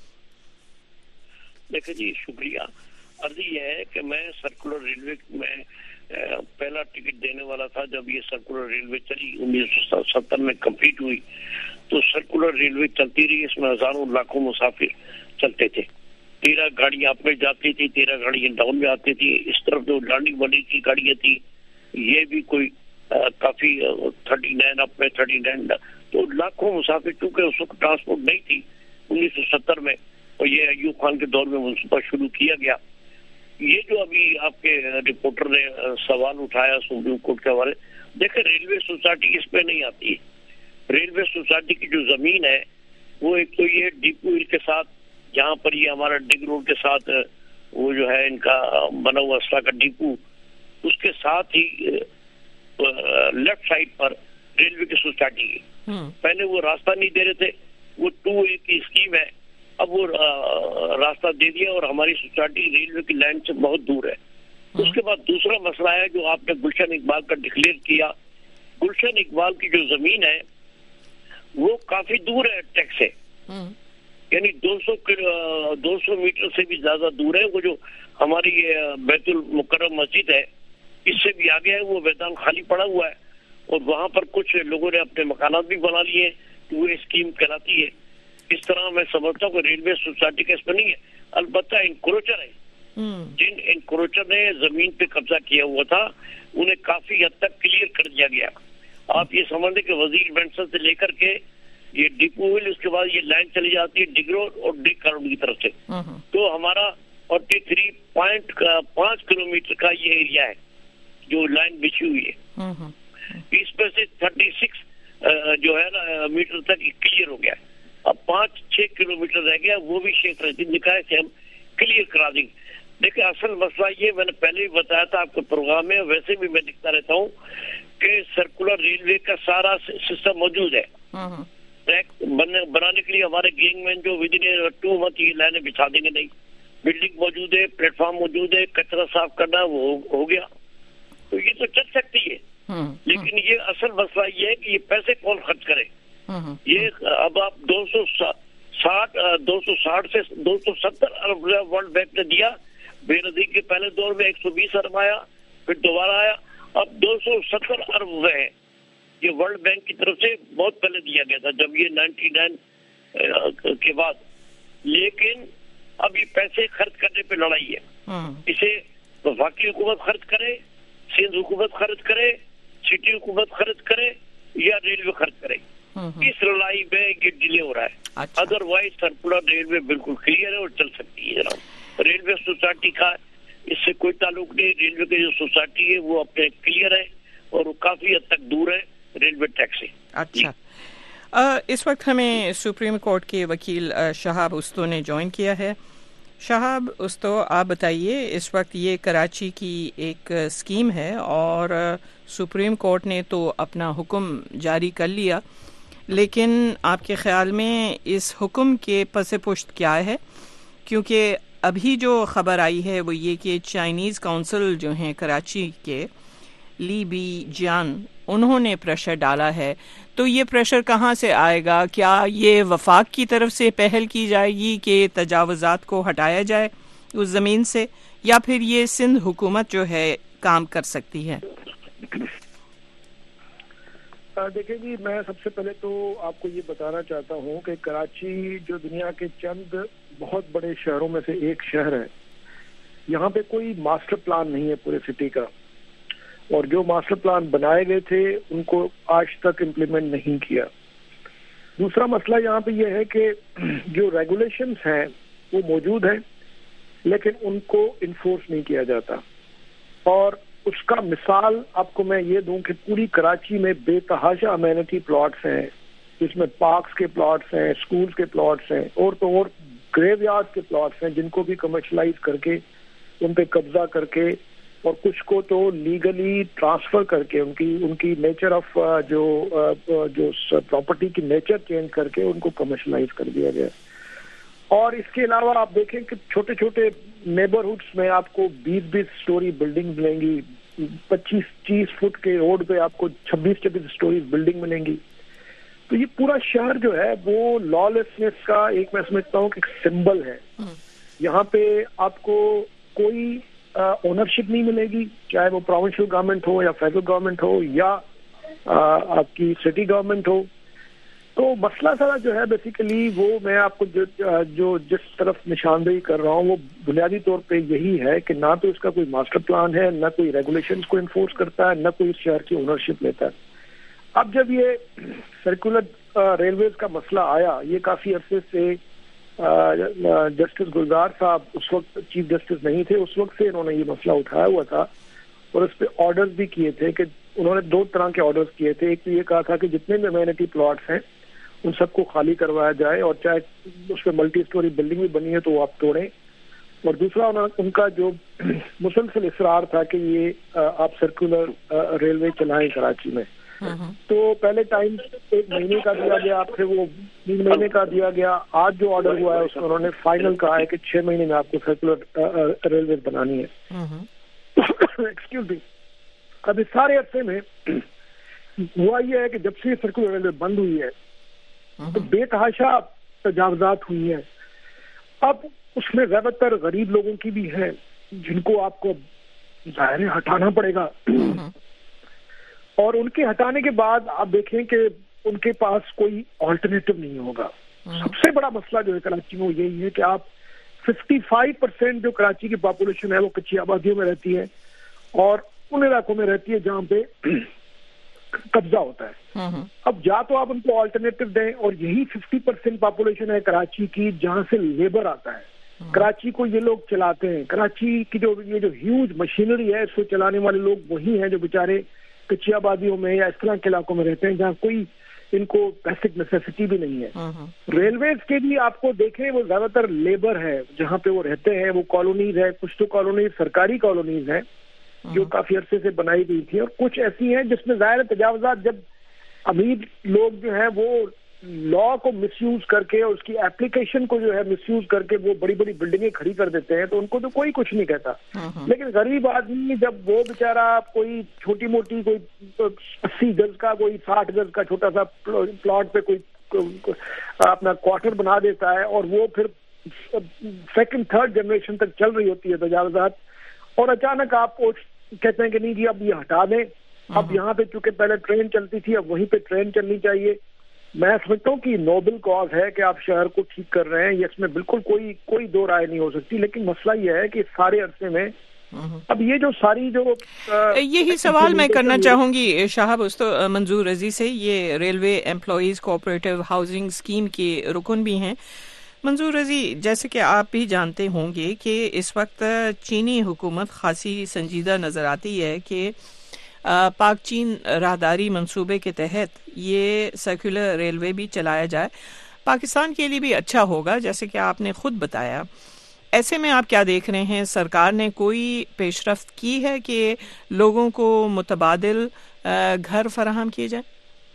देखिए जी, शुक्रिया। अर्जी यह है कि मैं सर्कुलर रेलवे में पहला टिकट देने वाला था जब ये सर्कुलर रेलवे चली 1970 में कंप्लीट हुई। तो सर्कुलर रेलवे चलती रही, इसमें हजारों लाखों मुसाफिर चलते थे। 13 गाड़ियां अप में जाती थी, 13 गाड़ियां डाउन में आती थी। इस तरफ जो लर्निंग बनी की गाड़ियां थी, ये भी कोई काफी 39 अप में 39 तो लाखों मुसाफिर, क्योंकि उस वक्त ट्रांसपोर्ट नहीं थी 1970 में, اور یہ ایوب خان کے دور میں منصوبہ شروع کیا گیا. یہ جو ابھی آپ کے رپورٹر نے سوال اٹھایا سپریم کورٹ کے حوالے، دیکھیں ریلوے سوسائٹی اس پہ نہیں آتی ہے. ریلوے سوسائٹی کی جو زمین ہے وہ ایک تو یہ ڈیپو ہل کے ساتھ، جہاں پر یہ ہمارا ڈگ روڈ کے ساتھ وہ جو ہے ان کا بنا ہوا اسلحہ کا ڈیپو، اس کے ساتھ ہی لیفٹ سائڈ پر ریلوے کی سوسائٹی ہے. پہلے وہ راستہ نہیں دے رہے تھے، وہ 2A کی اسکیم ہے، اب وہ راستہ دے دیا اور ہماری سوسائٹی ریلوے کی لینڈ سے بہت دور ہے. اس کے بعد دوسرا مسئلہ ہے جو آپ نے گلشن اقبال کا ڈکلیئر کیا. گلشن اقبال کی جو زمین ہے وہ کافی دور ہے ٹیکس سے، یعنی 200 میٹر سے بھی زیادہ دور ہے. وہ جو ہماری بیت المکرم مسجد ہے اس سے بھی آگے ہے، وہ میدان خالی پڑا ہوا ہے اور وہاں پر کچھ لوگوں نے اپنے مکانات بھی بنا لیے، وہ اسکیم کہلاتی ہے. اس طرح میں سمجھتا ہوں کہ ریلوے سوسائٹی کا اس پر نہیں ہے. البتہ انکروچر ہے، جن انکروچر نے زمین پہ قبضہ کیا ہوا تھا انہیں کافی حد تک کلیئر کر دیا گیا. آپ یہ سمجھیں کہ وزیر بینسن سے لے کر کے یہ ڈیپو ہل، اس کے بعد یہ لائن چلی جاتی ہے ڈگ روڈ اور ڈگ کارڈ کی طرف سے، تو ہمارا 43.5 کلومیٹر کا یہ ایریا ہے جو لائن بچھی ہوئی ہے. اس میں سے 36 جو ہے نا میٹر تک کلیئر ہو گیا. اب 5-6 کلومیٹر رہ گیا، وہ بھی شیخ رشید نے کہا ہے کہ ہم کلیئر کرا دیں گے. دیکھیں اصل مسئلہ یہ میں نے پہلے بھی بتایا تھا آپ کے پروگرام میں، ویسے بھی میں لکھتا رہتا ہوں کہ سرکولر ریلوے کا سارا سسٹم موجود ہے. ٹریک بنانے کے لیے ہمارے گینگ مین جو ود ان 2 منتھ یہ لائنیں بچھا دیں گے. نہیں، بلڈنگ موجود ہے، پلیٹ فارم موجود ہے، کچرا صاف کرنا وہ ہو گیا، تو یہ تو چل سکتی ہے. لیکن یہ اصل مسئلہ یہ ہے کہ یہ پیسے کون خرچ کرے. یہ اب آپ 260 سے 270 ارب ورلڈ بینک نے دیا. بے نظیر کے پہلے دور میں 120 ارب آیا، پھر دوبارہ آیا، اب 270 ارب ہوئے ہیں. یہ ورلڈ بینک کی طرف سے بہت پہلے دیا گیا تھا جب یہ 99 کے بعد. لیکن اب یہ پیسے خرچ کرنے پہ لڑائی ہے. اسے وفاقی حکومت خرچ کرے، سندھ حکومت خرچ کرے، سٹی حکومت خرچ کرے یا ریلوے خرچ کرے. اس لڑائی میں یہ ڈیلے ہو رہا ہے. ادر وائز سرکولر ریلوے بالکل کلیئر ہے اور چل سکتی ہے. جناب ریلوے سوسائٹی کا اس سے کوئی تعلق نہیں. ریلوے کی جو سوسائٹی ہے وہ اپنے کلیئر ہے اور وہ کافی حد تک دور ہے ریلوے ٹیکس سے. اچھا، اس وقت ہمیں سپریم کورٹ کے وکیل شہاب استو نے جوائن کیا ہے. شہاب استو، آپ بتائیے، اس وقت یہ کراچی کی ایک اسکیم ہے اور سپریم کورٹ نے تو اپنا حکم جاری کر لیا، لیکن آپ کے خیال میں اس حکم کے پس پشت کیا ہے؟ کیونکہ ابھی جو خبر آئی ہے وہ یہ کہ چائنیز کونسل جو ہیں کراچی کے، لی بی جیان، انہوں نے پریشر ڈالا ہے. تو یہ پریشر کہاں سے آئے گا؟ کیا یہ وفاق کی طرف سے پہل کی جائے گی کہ تجاوزات کو ہٹایا جائے اس زمین سے، یا پھر یہ سندھ حکومت جو ہے کام کر سکتی ہے؟ دیکھیں جی، میں سب سے پہلے تو آپ کو یہ بتانا چاہتا ہوں کہ کراچی جو دنیا کے چند بہت بڑے شہروں میں سے ایک شہر ہے. یہاں پہ کوئی ماسٹر پلان نہیں ہے پورے سٹی کا، اور جو ماسٹر پلان بنائے گئے تھے ان کو آج تک امپلیمنٹ نہیں کیا. دوسرا مسئلہ یہاں پہ یہ ہے کہ جو ریگولیشنز ہیں وہ موجود ہیں لیکن ان کو انفورس نہیں کیا جاتا. اور اس کا مثال آپ کو میں یہ دوں کہ پوری کراچی میں بے تحاشا امینٹی پلاٹس ہیں، جس میں پارکس کے پلاٹس ہیں، اسکولس کے پلاٹس ہیں، اور تو اور گریو یارڈ کے پلاٹس ہیں جن کو بھی کمرشلائز کر کے ان پہ قبضہ کر کے، اور کچھ کو تو لیگلی ٹرانسفر کر کے ان کی نیچر آف جو پراپرٹی کی نیچر چینج کر کے ان کو کمرشلائز کر دیا گیا. اور اس کے علاوہ آپ دیکھیں کہ چھوٹے چھوٹے نیبرہڈس میں آپ کو 20 سٹوری بلڈنگ ملیں گی، 25-30 فٹ کے روڈ پہ آپ کو 26 سٹوریز بلڈنگ ملیں گی. تو یہ پورا شہر جو ہے وہ لا لیسنس کا ایک، میں سمجھتا ہوں کہ ایک سمبل ہے. یہاں پہ آپ کو کوئی اونرشپ نہیں ملے گی، چاہے وہ پروونشل گورنمنٹ ہو یا فیڈرل گورنمنٹ ہو یا آپ کی سٹی گورنمنٹ ہو. تو مسئلہ سارا جو ہے بیسیکلی وہ میں آپ کو جو جس طرف نشاندہی کر رہا ہوں وہ بنیادی طور پہ یہی ہے کہ نہ تو اس کا کوئی ماسٹر پلان ہے، نہ کوئی ریگولیشنز کو انفورس کرتا ہے، نہ کوئی اس شہر کی اونرشپ لیتا ہے. اب جب یہ سرکولر ریلویز کا مسئلہ آیا، یہ کافی عرصے سے जस्टिस गुलजार साहब उस वक्त चीफ जस्टिस नहीं थे, उस वक्त से इन्होंने ये मसला उठाया हुआ था और उस पर ऑर्डर्स भी किए थे कि उन्होंने 2 तरह के ऑर्डर्स किए थे। एक तो ये कहा था कि जितने भी अमेनिटी प्लॉट्स हैं उन सबको खाली करवाया जाए और चाहे उस पर मल्टी स्टोरी बिल्डिंग भी बनी है तो वो आप तोड़ें। और दूसरा उनका जो मुसलसल इसरार था कि ये आप सर्कुलर रेलवे चलाएं कराची में। तो पहले टाइम 1 महीने का दिया गया, फिर वो 3 महीने का दिया गया। आज जो ऑर्डर हुआ है उसमें उन्होंने फाइनल कहा है कि 6 महीने में आपको सर्कुलर रेलवे बनानी है। Excuse me. अब इस सारे अरसे में हुआ ये है कि जब से सर्कुलर रेलवे बंद हुई है तो बेतहाशा तजावजात हुई है। अब उसमें ज्यादातर गरीब लोगों की भी है जिनको आपको ज़ाहिर है हटाना पड़ेगा और उनके हटाने के बाद आप देखें कि उनके पास कोई ऑल्टरनेटिव नहीं होगा। सबसे बड़ा मसला जो है कराची में वो यही है कि आप 55% जो कराची की पॉपुलेशन है वो कच्ची आबादियों में रहती है और उन इलाकों में रहती है जहाँ पे कब्जा होता है। अब या तो आप उनको ऑल्टरनेटिव दें और यही 50% पॉपुलेशन है कराची की जहाँ से लेबर आता है। कराची को ये लोग चलाते हैं। कराची की ये जो ह्यूज मशीनरी है इसको चलाने वाले लोग वही हैं जो बेचारे कच्ची आबादियों में या इस तरह के इलाकों में रहते हैं जहाँ कोई इनको बेसिक नेसेसिटी भी नहीं है। रेलवेज के भी आपको देखें वो ज्यादातर लेबर है जहाँ पे वो रहते हैं, वो कॉलोनीज है, कुछ तो कॉलोनीज सरकारी कॉलोनीज है जो काफी अरसे से बनाई गई थी और कुछ ऐसी हैं जिसमें ज़ाहिर तजावजात जब अमीर लोग जो हैं वो लॉ को मिसयूज करके और उसकी एप्लीकेशन को जो है मिसयूज करके वो बड़ी बड़ी बिल्डिंगें खड़ी कर देते हैं तो उनको तो कोई कुछ नहीं कहता। लेकिन गरीब आदमी जब वो बेचारा कोई छोटी मोटी कोई 80 गज का कोई 60 गज का छोटा सा प्लॉट पे कोई अपना क्वार्टर बना देता है और वो फिर 2nd 3rd जनरेशन तक चल रही होती है तजावजात और अचानक आप कहते हैं कि नहीं जी अब ये हटा दें। अब यहाँ पे चूंकि पहले ट्रेन चलती थी अब वहीं पे ट्रेन चलनी चाहिए। मैं समझता हूँ कि नोबल कॉज है कि आप शहर को ठीक कर रहे हैं, इसमें बिल्कुल कोई दो राय नहीं हो सकती। लेकिन मसला ये है कि सारे अरसे में अब ये जो सारी जो यही सवाल मैं करना चाहूंगी शाहब उस्तो मंजूर रजी से, ये railway employees cooperative housing scheme के रुकन भी हैं। मंजूर रजी, जैसे कि आप भी जानते होंगे कि इस वक्त चीनी हुकूमत खासी संजीदा नज़र आती है कि पाक चीन राहदारी मंसूबे के तहत ये सर्कुलर रेलवे भी चलाया जाए। पाकिस्तान के लिए भी अच्छा होगा जैसे कि आपने खुद बताया। ऐसे में आप क्या देख रहे हैं, सरकार ने कोई पेशरफ्त की है कि लोगों को मुतबादिल घर फराहम किए जाए?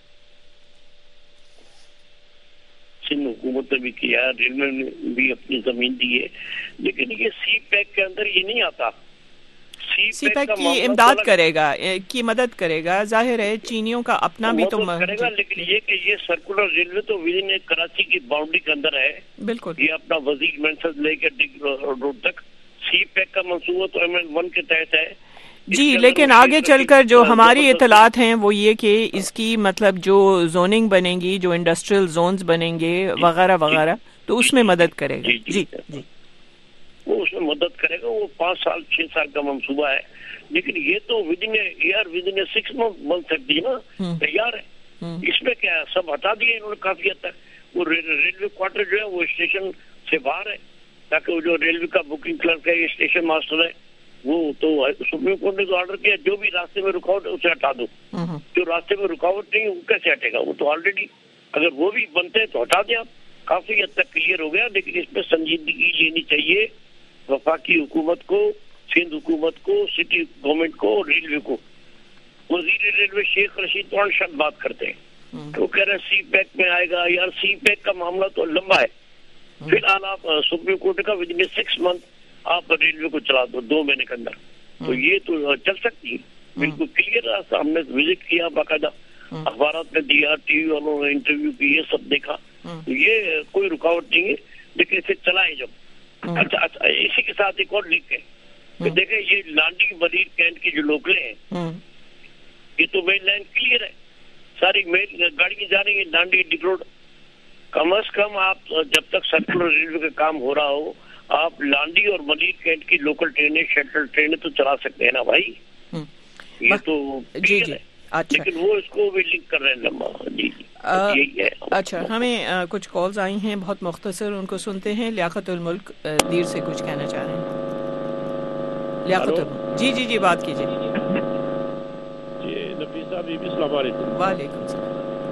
चीन हुकूमत ने भी किया, रेलवे ने भी अपनी जमीन दी है, लेकिन ये सी पैक के अंदर ये नहीं आता। सी पैक की इमदाद करेगा, की मदद करेगा, जाहिर है चीनियों का अपना भी तो करेगा, लेकिन ये कि ये सर्कुलर रेलवे तो विद इन कराची की बाउंड्री के अंदर है। बिल्कुल, ये अपना वजीर मेंशन लेकर डिग रोड तक सी पैक का मंसूबा तो MN1 के तहत है जी। लेकिन आगे चलकर जो हमारी इतलात हैं वो ये कि इसकी मतलब जो जोनिंग बनेगी, जो इंडस्ट्रियल जोन्स बनेंगे वगैरह वगैरह, तो उसमें मदद करेगा। जी जी, वो उसमें मदद करेगा। वो 5 साल 6 साल का मंसूबा है, लेकिन ये तो विद इन 6 मंथ बन सकती है ना, तैयार है। इसमें क्या है, सब हटा दिए इन्होंने काफी हद तक। वो रेलवे क्वार्टर जो है वो स्टेशन से बाहर है, ताकि वो जो रेलवे का बुकिंग क्लर्क है, स्टेशन मास्टर है, वो तो सुप्रीम कोर्ट ने तो ऑर्डर किया जो भी रास्ते में रुकावट है उसे हटा दो। जो रास्ते में रुकावट नहीं वो कैसे हटेगा, वो तो ऑलरेडी अगर वो भी बनते हैं तो हटा दिया, काफी हद तक क्लियर हो गया। लेकिन इसमें संजीदगी लेनी चाहिए वफाकी हुकूमत को, सिंध हुकूमत को, सिटी गवर्नमेंट को, रेलवे को। वजीर रेलवे शेख रशीद तो शब्द बात करते हैं तो कह रहे सी पैक में आएगा। यार सी पैक का मामला तो लंबा है। फिलहाल आप सुप्रीम कोर्ट का विद इन 6 मंथ आप रेलवे को चला दो 2 महीने के अंदर, तो ये तो चल सकती है। बिल्कुल क्लियर रास्ता, हमने विजिट किया, बाकायदा अखबारात में दिया, टीवी वालों ने इंटरव्यू की, ये सब देखा, तो ये कोई रुकावट नहीं है। लेकिन इसे चलाए जब अच्छा, इसी के साथ एक और लिंक है कि देखें ये लांडी मरीन कैंट की जो लोकलें हैं ये तो मेन लाइन क्लियर है, सारी मेन गाड़ी जा रही है लांडी डिग रोड। कम से कम आप जब तक सर्कुलर रेलवे का काम हो रहा हो आप लांडी और मरीन कैंट की लोकल ट्रेनें, शटल ट्रेनें तो चला सकते हैं ना भाई। ये तो जी जी, लेकिन वो इसको भी लिंक कर रहे हैं लम्बा। जी यही है। अच्छा, हमें कुछ कॉल्स आई हैं, बहुत मुख्तसर, उनको सुनते हैं। लियाकतुल मुल्क दीर से कुछ कहना चाह रहे हैं। लियाकतुल, जी जी जी, बात कीजिए। जी नफीस साहब, अस्सलाम वालेकुम। वालेकुम सलाम।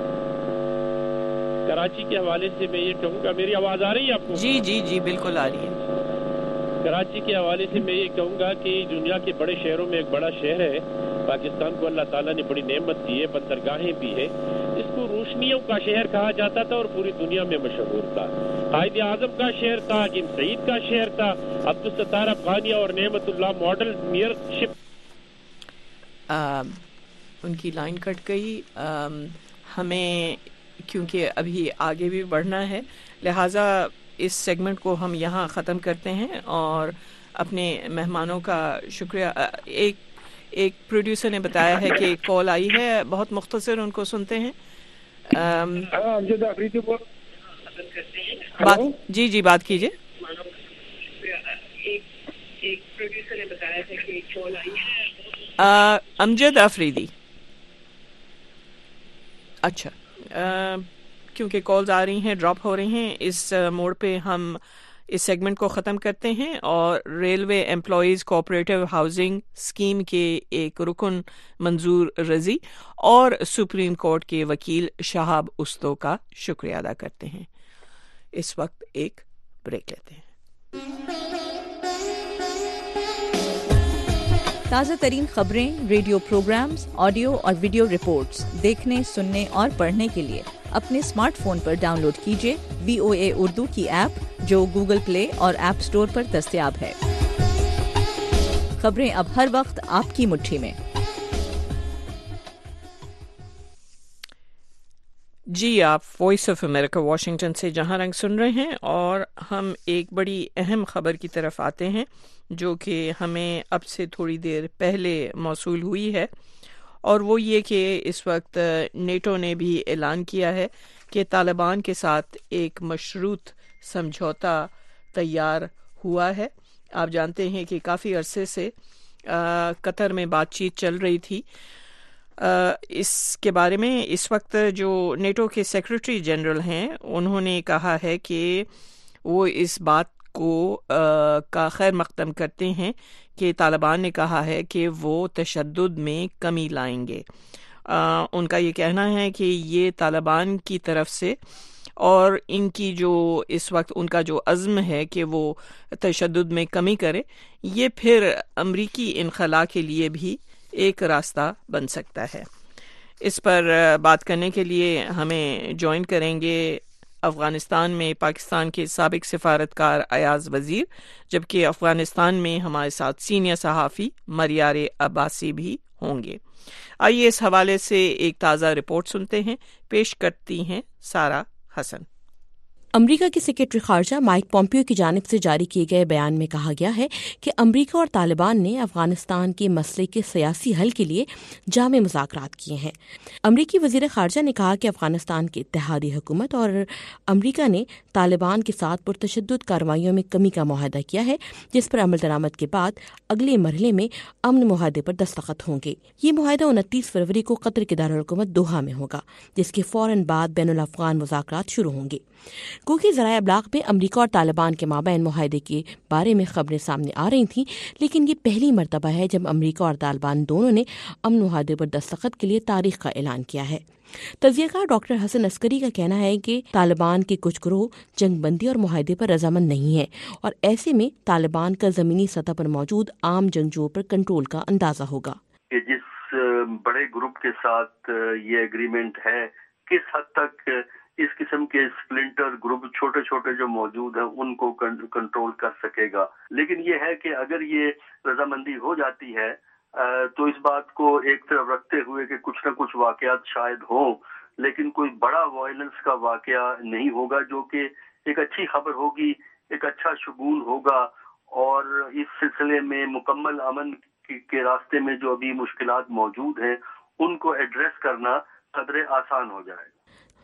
कराची के हवाले से मैं ये कहूँगा, मेरी आवाज़ आ रही है आपको? जी जी जी बिल्कुल आ रही है। कराची के हवाले से मैं ये कहूँगा कि दुनिया के बड़े शहरों में एक बड़ा शहर है, पाकिस्तान को अल्लाह ताला ने बड़ी नेमत दी है, बंदरगाहें भी है। इसको रोशनियों का शहर कहा जाता था और पूरी दुनिया में मशहूर था। कायद आजम का शहर था, हकीम सईद का शहर था, अब्दुल सत्तार अफगानिया और नेमतुल्लाह मॉडल मेयरशिप। उनकी लाइन कट गई। हमें क्योंकि अभी आगे भी बढ़ना है, लिहाजा इस सेगमेंट को हम यहाँ ख़त्म करते हैं और अपने मेहमानों का शुक्रिया। एक प्रोड्यूसर ने बताया है कि एक कॉल आई है, बहुत मुख्तसर, उनको सुनते हैं। जी जी बात कीजिए। एक प्रोड्यूसर ने बताया था कि एक कॉल आई है। अमजद अफरीदी। अच्छा, क्योंकि कॉल्स आ रही हैं, ड्रॉप हो रही हैं, इस मोड पे हम इस सेगमेंट को ख़त्म करते हैं और railway employees cooperative housing scheme के एक रुकन मंजूर रजी और सुप्रीम कोर्ट के वकील शहाब उस्तो का शुक्रिया अदा करते हैं। इस वक्त एक ब्रेक लेते हैं। ताज़ा तरीन खबरें, रेडियो प्रोग्राम्स, ऑडियो और वीडियो रिपोर्ट्स देखने, सुनने और पढ़ने के लिए अपने स्मार्टफोन पर डाउनलोड कीजिए VOA उर्दू की ऐप, जो गूगल प्ले और ऐप स्टोर पर दस्तयाब है। खबरें अब हर वक्त आपकी मुट्ठी में। जी, आप वॉइस ऑफ अमेरिका वाशिंगटन से जहां रंग सुन रहे हैं और हम एक बड़ी अहम खबर की तरफ आते हैं जो कि हमें अब से थोड़ी देर पहले मौसूल हुई है, और वो ये कि इस वक्त नेटो ने भी ऐलान किया है कि तालिबान के साथ एक मशरूत समझौता तैयार हुआ है। आप जानते हैं कि काफ़ी अरसे से कतर में बातचीत चल रही थी इसके बारे में। इस वक्त जो नेटो के सेक्रेटरी जनरल हैं, उन्होंने कहा है कि वो इस बात को का खैर मकदम करते हैं कि तालिबान ने कहा है कि वो तशद्दुद में कमी लाएंगे। उनका ये कहना है कि ये तालिबान की तरफ से और इनकी जो इस वक्त उनका जो अज़्म है कि वो तशद्दुद में कमी करे, ये फिर अमरीकी इनखला के लिए भी एक रास्ता बन सकता है। इस पर बात करने के लिए हमें ज्वाइन करेंगे अफ़गानिस्तान में पाकिस्तान के साबिक सिफारतकार अयाज वज़ीर, जबकि अफ़गानिस्तान में हमारे साथ सीनियर सहाफ़ी मरियारे अब्बासी भी होंगे। आइए इस हवाले से एक ताज़ा रिपोर्ट सुनते हैं, पेश करती हैं सारा हसन। अमरीका के सेक्रेटरी खारजा माइक पॉम्पियो की जानिब से जारी किए गए बयान में कहा गया है कि अमरीका और तालिबान ने अफगानिस्तान के मसले के सियासी हल के लिए जामे मुज़ाकरात किए हैं। अमरीकी वज़ीर खारजा ने कहा कि अफगानिस्तान की इत्तेहादी हुकूमत और अमरीका ने तालिबान के साथ पुरतशद्दुद कार्रवाइयों में कमी का मुआहदा किया है, जिस पर अमल दरामद के बाद अगले मरहले में अमन मुआहदे पर दस्तखत होंगे। ये मुआहदा 29 फरवरी को कतर के दारुल-हुकूमत दोहा में होगा, जिसके फौरन बाद बैनुल अफ़गान मुज़ाकरात शुरू होंगे। क्योंकि ज़राए अब्लाग में अमरीका और तालिबान के माबैन मुआहदे के बारे में खबरें सामने आ रही थीं, लेकिन ये पहली मरतबा है जब अमरीका और तालिबान दोनों ने अमन मुआहदे पर दस्तखत के लिए तारीख का ऐलान किया है। तज्ज़ियाकार डॉक्टर हसन अस्करी का कहना है कि तालिबान के कुछ गिरोह जंगबंदी और मुआहदे पर रजामंद नहीं है और ऐसे में तालिबान का ज़मीनी सतह पर मौजूद आम जंगजुओं पर कंट्रोल का अंदाजा होगा। जिस बड़े ग्रुप के साथ ये एग्रीमेंट है, किस हद तक इस किस्म के स्प्लिंटर ग्रुप छोटे छोटे जो मौजूद हैं उनको कंट्रोल कर सकेगा। लेकिन ये है कि अगर ये रजामंदी हो जाती है तो इस बात को एक तरफ रखते हुए कि कुछ न कुछ वाकयात शायद हो, लेकिन कोई बड़ा वायलेंस का वाकया नहीं होगा, जो कि एक अच्छी खबर होगी, एक अच्छा शुगून होगा और इस सिलसिले में मुकम्मल अमन के रास्ते में जो अभी मुश्किलात मौजूद हैं उनको एड्रेस करना कदरे आसान हो जाए।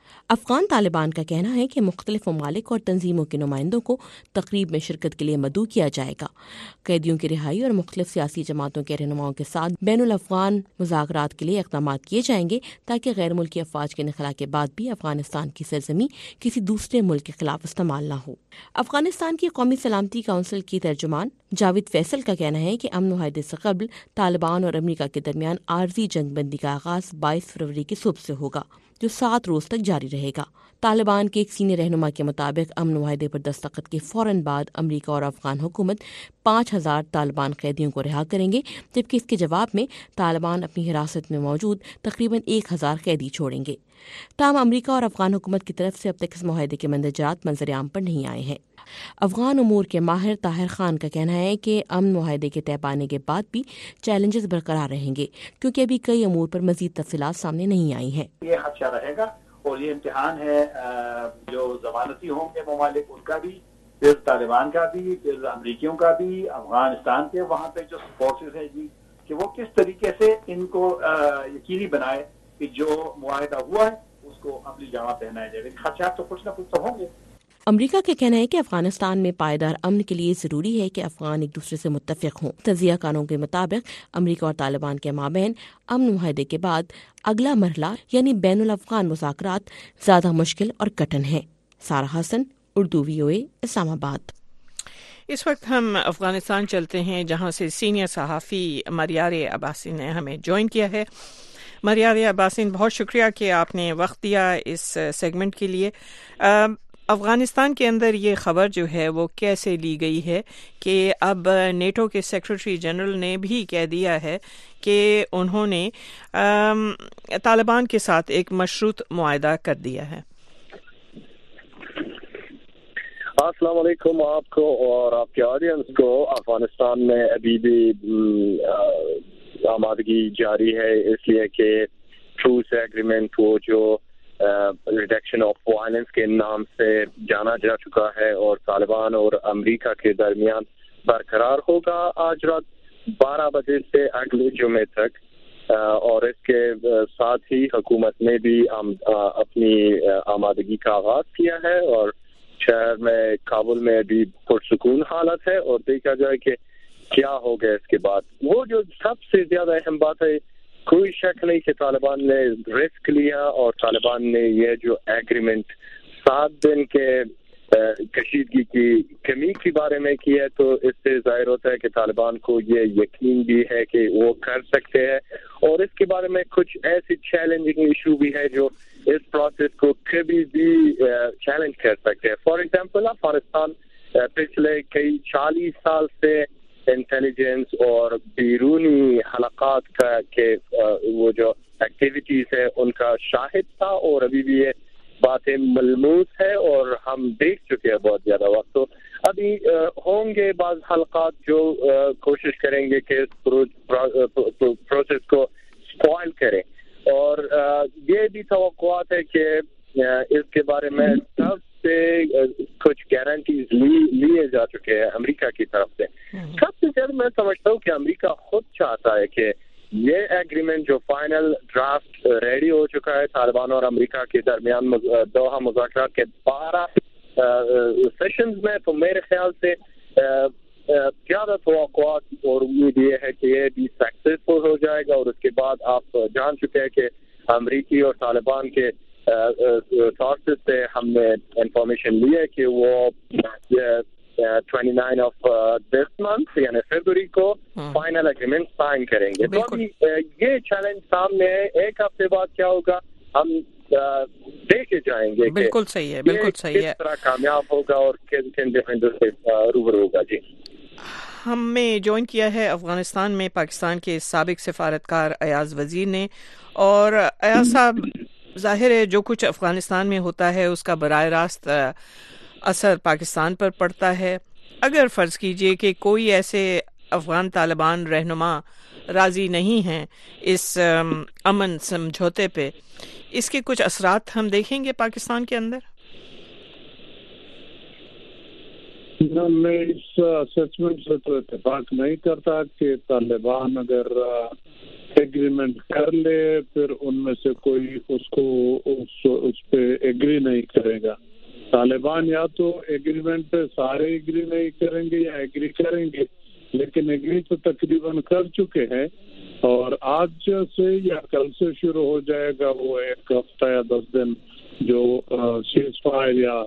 افغان طالبان کا کہنا ہے کہ مختلف ممالک اور تنظیموں کے نمائندوں کو تقریب میں شرکت کے لیے مدعو کیا جائے گا. قیدیوں کی رہائی اور مختلف سیاسی جماعتوں کے رہنماؤں کے ساتھ بین الافغان مذاکرات کے لیے اقدامات کیے جائیں گے تاکہ غیر ملکی افواج کے انخلا کے بعد بھی افغانستان کی سرزمین کسی دوسرے ملک کے خلاف استعمال نہ ہو. افغانستان کی قومی سلامتی کونسل کی ترجمان جاوید فیصل کا کہنا ہے کہ امن معاہدے سے قبل طالبان اور امریکہ کے درمیان عارضی جنگ بندی کا آغاز 22 فروری کی صبح سے ہوگا جو 7 روز تک جاری رہے گا. طالبان کے ایک سینئر رہنما کے مطابق امن معاہدے پر دستخط کے فوراً بعد امریکہ اور افغان حکومت 5000 طالبان قیدیوں کو رہا کریں گے، جبکہ اس کے جواب میں طالبان اپنی حراست میں موجود تقریباً 1000 قیدی چھوڑیں گے. تاہم امریکہ اور افغان حکومت کی طرف سے اب تک اس معاہدے کے مندرجات منظر عام پر نہیں آئے ہیں. افغان امور کے ماہر طاہر خان کا کہنا ہے کہ امن معاہدے کے طے پانے کے بعد بھی چیلنجز برقرار رہیں گے کیونکہ ابھی کئی امور پر مزید تفصیلات سامنے نہیں آئی ہیں. یہ خدشہ رہے گا اور یہ امتحان ہے جو ضمانتی ہوں گے ممالک ان کا بھی، پھر طالبان کا بھی، پھر امریکیوں کا بھی، افغانستان کے وہاں پہ جو فورسز ہیں جی کہ وہ کس طریقے سے ان کو یقینی بنائے کہ جو معاہدہ ہوا ہے اس کو عملی جامہ پہنایا جائے. خدشات تو کچھ نہ کچھ تو ہوں گے. امریکہ کا کہنا ہے کہ افغانستان میں پائیدار امن کے لیے ضروری ہے کہ افغان ایک دوسرے سے متفق ہوں. تجزیہ کاروں کے مطابق امریکہ اور طالبان کے مابین امن معاہدے کے بعد اگلا مرحلہ یعنی بین الافغان مذاکرات زیادہ مشکل اور کٹن ہے. سارہ حسن، اردو VOA، اسلام آباد. اس وقت ہم افغانستان چلتے ہیں جہاں سے سینئر صحافی مریار عباسی نے ہمیں جوائن کیا ہے. مریار عباسین، بہت شکریہ کہ آپ نے وقت دیا اس سیگمنٹ کے لیے. افغانستان کے اندر یہ خبر جو ہے وہ کیسے لی گئی ہے کہ اب نیٹو کے سیکرٹری جنرل نے بھی کہہ دیا ہے کہ انہوں نے طالبان کے ساتھ ایک مشروط معاہدہ کر دیا ہے؟ السلام علیکم آپ کو اور آپ کے آڈینس کو. افغانستان میں ابھی بھی آمادگی جاری ہے اس لیے کہ ٹروس ایگریمنٹ وہ جو ریڈکشن آف وائلنس کے نام سے جانا جا چکا ہے اور طالبان اور امریکہ کے درمیان برقرار ہوگا آج رات 12 بجے سے اگلے جمعے تک. اور اس کے ساتھ ہی حکومت نے بھی اپنی آمادگی کا آغاز کیا ہے اور شہر میں کابل میں بھی پرسکون حالت ہے اور دیکھا جائے کہ کیا ہوگا اس کے بعد. وہ جو سب سے زیادہ اہم بات ہے، کوئی شک نہیں کہ طالبان نے رسک لیا اور طالبان نے یہ جو ایگریمنٹ 7 دن کے کشیدگی کی کمی کے بارے میں کی ہے تو اس سے ظاہر ہوتا ہے کہ طالبان کو یہ یقین بھی ہے کہ وہ کر سکتے ہیں. اور اس کے بارے میں کچھ ایسی چیلنجنگ ایشو بھی ہے جو اس پروسیس کو کبھی بھی چیلنج کر سکتے ہیں. فار ایگزامپل افغانستان پچھلے کئی 40 سال سے انٹیلیجنس اور بیرونی حلقات کا کہ وہ جو ایکٹیویٹیز ہے ان کا شاہد تھا اور ابھی بھی یہ باتیں ملموس ہے اور ہم دیکھ چکے ہیں بہت زیادہ وقت. تو ابھی ہوں گے بعض حلقات جو کوشش کریں گے کہ اس پروسیس کو سپوائل کریں اور یہ بھی توقعات ہے کہ اس کے بارے میں سب سے کچھ گارنٹیز لیے جا چکے ہیں امریکہ کی طرف سے. سب سے زیادہ میں سمجھتا ہوں کہ امریکہ خود چاہتا ہے کہ یہ ایگریمنٹ جو فائنل ڈرافٹ ریڈی ہو چکا ہے طالبان اور امریکہ کے درمیان دوحہ مذاکرات کے 12 سیشنز میں، تو میرے خیال سے زیادہ توقعات اور امید یہ ہے کہ یہ بھی سکسیسفل ہو جائے گا. اور اس کے بعد آپ جان چکے ہیں کہ امریکی اور طالبان کے سورسز سے ہم نے انفارمیشن لی ہے کہ وہ 29 آف دس منتھ یعنی فروری کو فائنل ایگریمنٹ سائن کریں گے. تو ابھی یہ چیلنج سامنے ہے. ایک ہفتے بعد کیا ہوگا ہم دیکھے جائیں گے. بالکل صحیح ہے، بالکل صحیح ہے. کس طرح کامیاب ہوگا اور کن ڈیفینڈر سے روبرو ہوگا. جی ہمیں جوائن کیا ہے افغانستان میں پاکستان کے سابق سفارتکار ایاز وزیر نے. اور ایاز صاحب، ظاہر ہے جو کچھ افغانستان میں ہوتا ہے اس کا براہ راست اثر پاکستان پر پڑتا ہے. اگر فرض کیجئے کہ کوئی ایسے افغان طالبان رہنما راضی نہیں ہیں اس امن سمجھوتے پہ، اس کے کچھ اثرات ہم دیکھیں گے پاکستان کے اندر؟ میں اس اسسمنٹ سے تو اتفاق نہیں کرتا کہ طالبان اگر एग्रीमेंट कर ले, फिर उनमें से कोई उस पे एग्री नहीं करेगा। तालिबान या तो एग्रीमेंट पे सारे एग्री नहीं करेंगे या एग्री करेंगे, लेकिन एग्री तो तकरीबन कर चुके हैं और आज से या कल से शुरू हो जाएगा वो 1 हफ्ता या 10 दिन जो सीज फायर या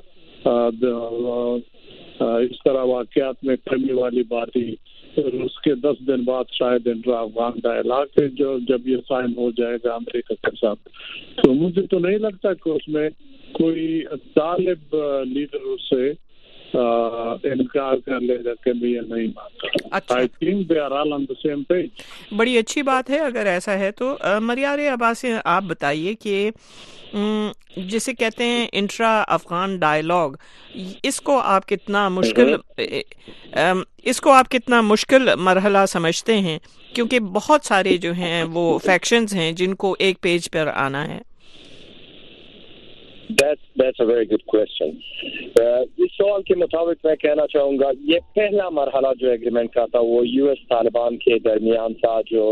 इस तरह वाकयात में कमी वाली बात ही। उसके 10 दिन बाद शायद इंट्रा अफगान डायलॉग जब ये साइन हो जाएगा अमेरिका के साथ, तो मुझे तो नहीं लगता कि उसमें कोई तालिब लीडर से इनकार कर लेगा कि मैं ये नहीं मानता। I think they are all on the same page. बड़ी अच्छी बात है अगर ऐसा है तो। मरियारे अब्बासी, आप बताइए कि जिसे कहते हैं इंट्रा अफगान डायलॉग, इसको आप कितना मुश्किल मरहला समझते हैं, क्योंकि बहुत सारे जो हैं वो फैक्शंस हैं जिनको एक पेज पर आना है। That's a very good question. इस सवाल के मुताबिक मैं कहना चाहूँगा ये पहला मरहला जो एग्रीमेंट का था वो यूएस तालिबान के दरमियान था, जो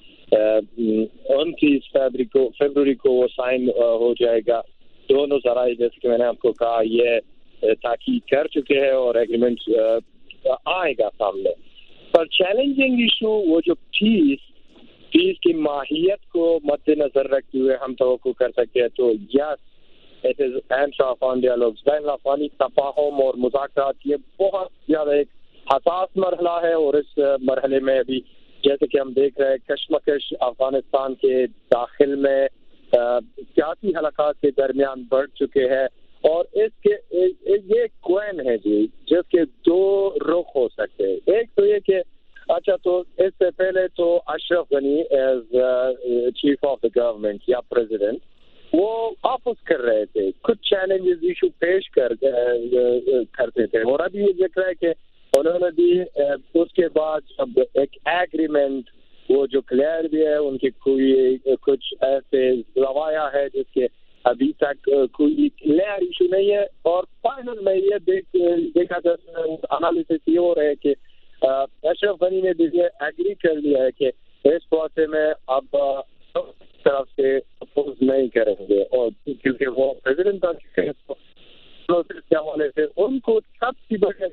29 फरवरी को वो साइन हो जाएगा। दोनों जराए जैसे कि मैंने आपको कहा ये ताकीद कर चुके हैं और एग्रीमेंट आएगा सामने। पर चैलेंजिंग इशू वो जो पीस की माहियत को मद्देनजर रखते हुए हम तवक्को कर सकते हैं तो yes it is intra Afghan dialogues, बैन अफगानी तफाहुम और मुज़ाकरात, ये बहुत ज्यादा एक हसास मरहला है और इस मरहले में अभी जैसे कि हम देख रहे हैं कशमकश अफगानिस्तान के दाखिल में सियासी हलकात के दरमियान बढ़ चुके हैं और इसके ये क्वेन है जी जिसके 2 रुख हो सकते हैं। एक तो ये कि अच्छा तो इससे पहले तो Ashraf Ghani as chief of the government या प्रेसिडेंट वो वापस कर रहे थे, कुछ चैलेंजेस इशू पेश करते थे और अभी ये जिक्र है कि उन्होंने भी उसके बाद जब एक एग्रीमेंट वो जो क्लियर भी है उनके कोई कुछ ऐसे रवाया है जिसके अभी तक कोई क्लियर इशू नहीं है और फाइनल में ये देखा जाता एनालिसिस ये हो रहा है कि अशरफ गनी ने भी एग्री कर लिया है कि इस प्रोसेस में अब तरफ से अपोज नहीं करेंगे और क्योंकि वो प्रेसिडेंट बन चुके हैं तो के हवाले से उनको सबसे बड़े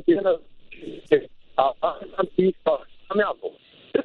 कामयाब हो।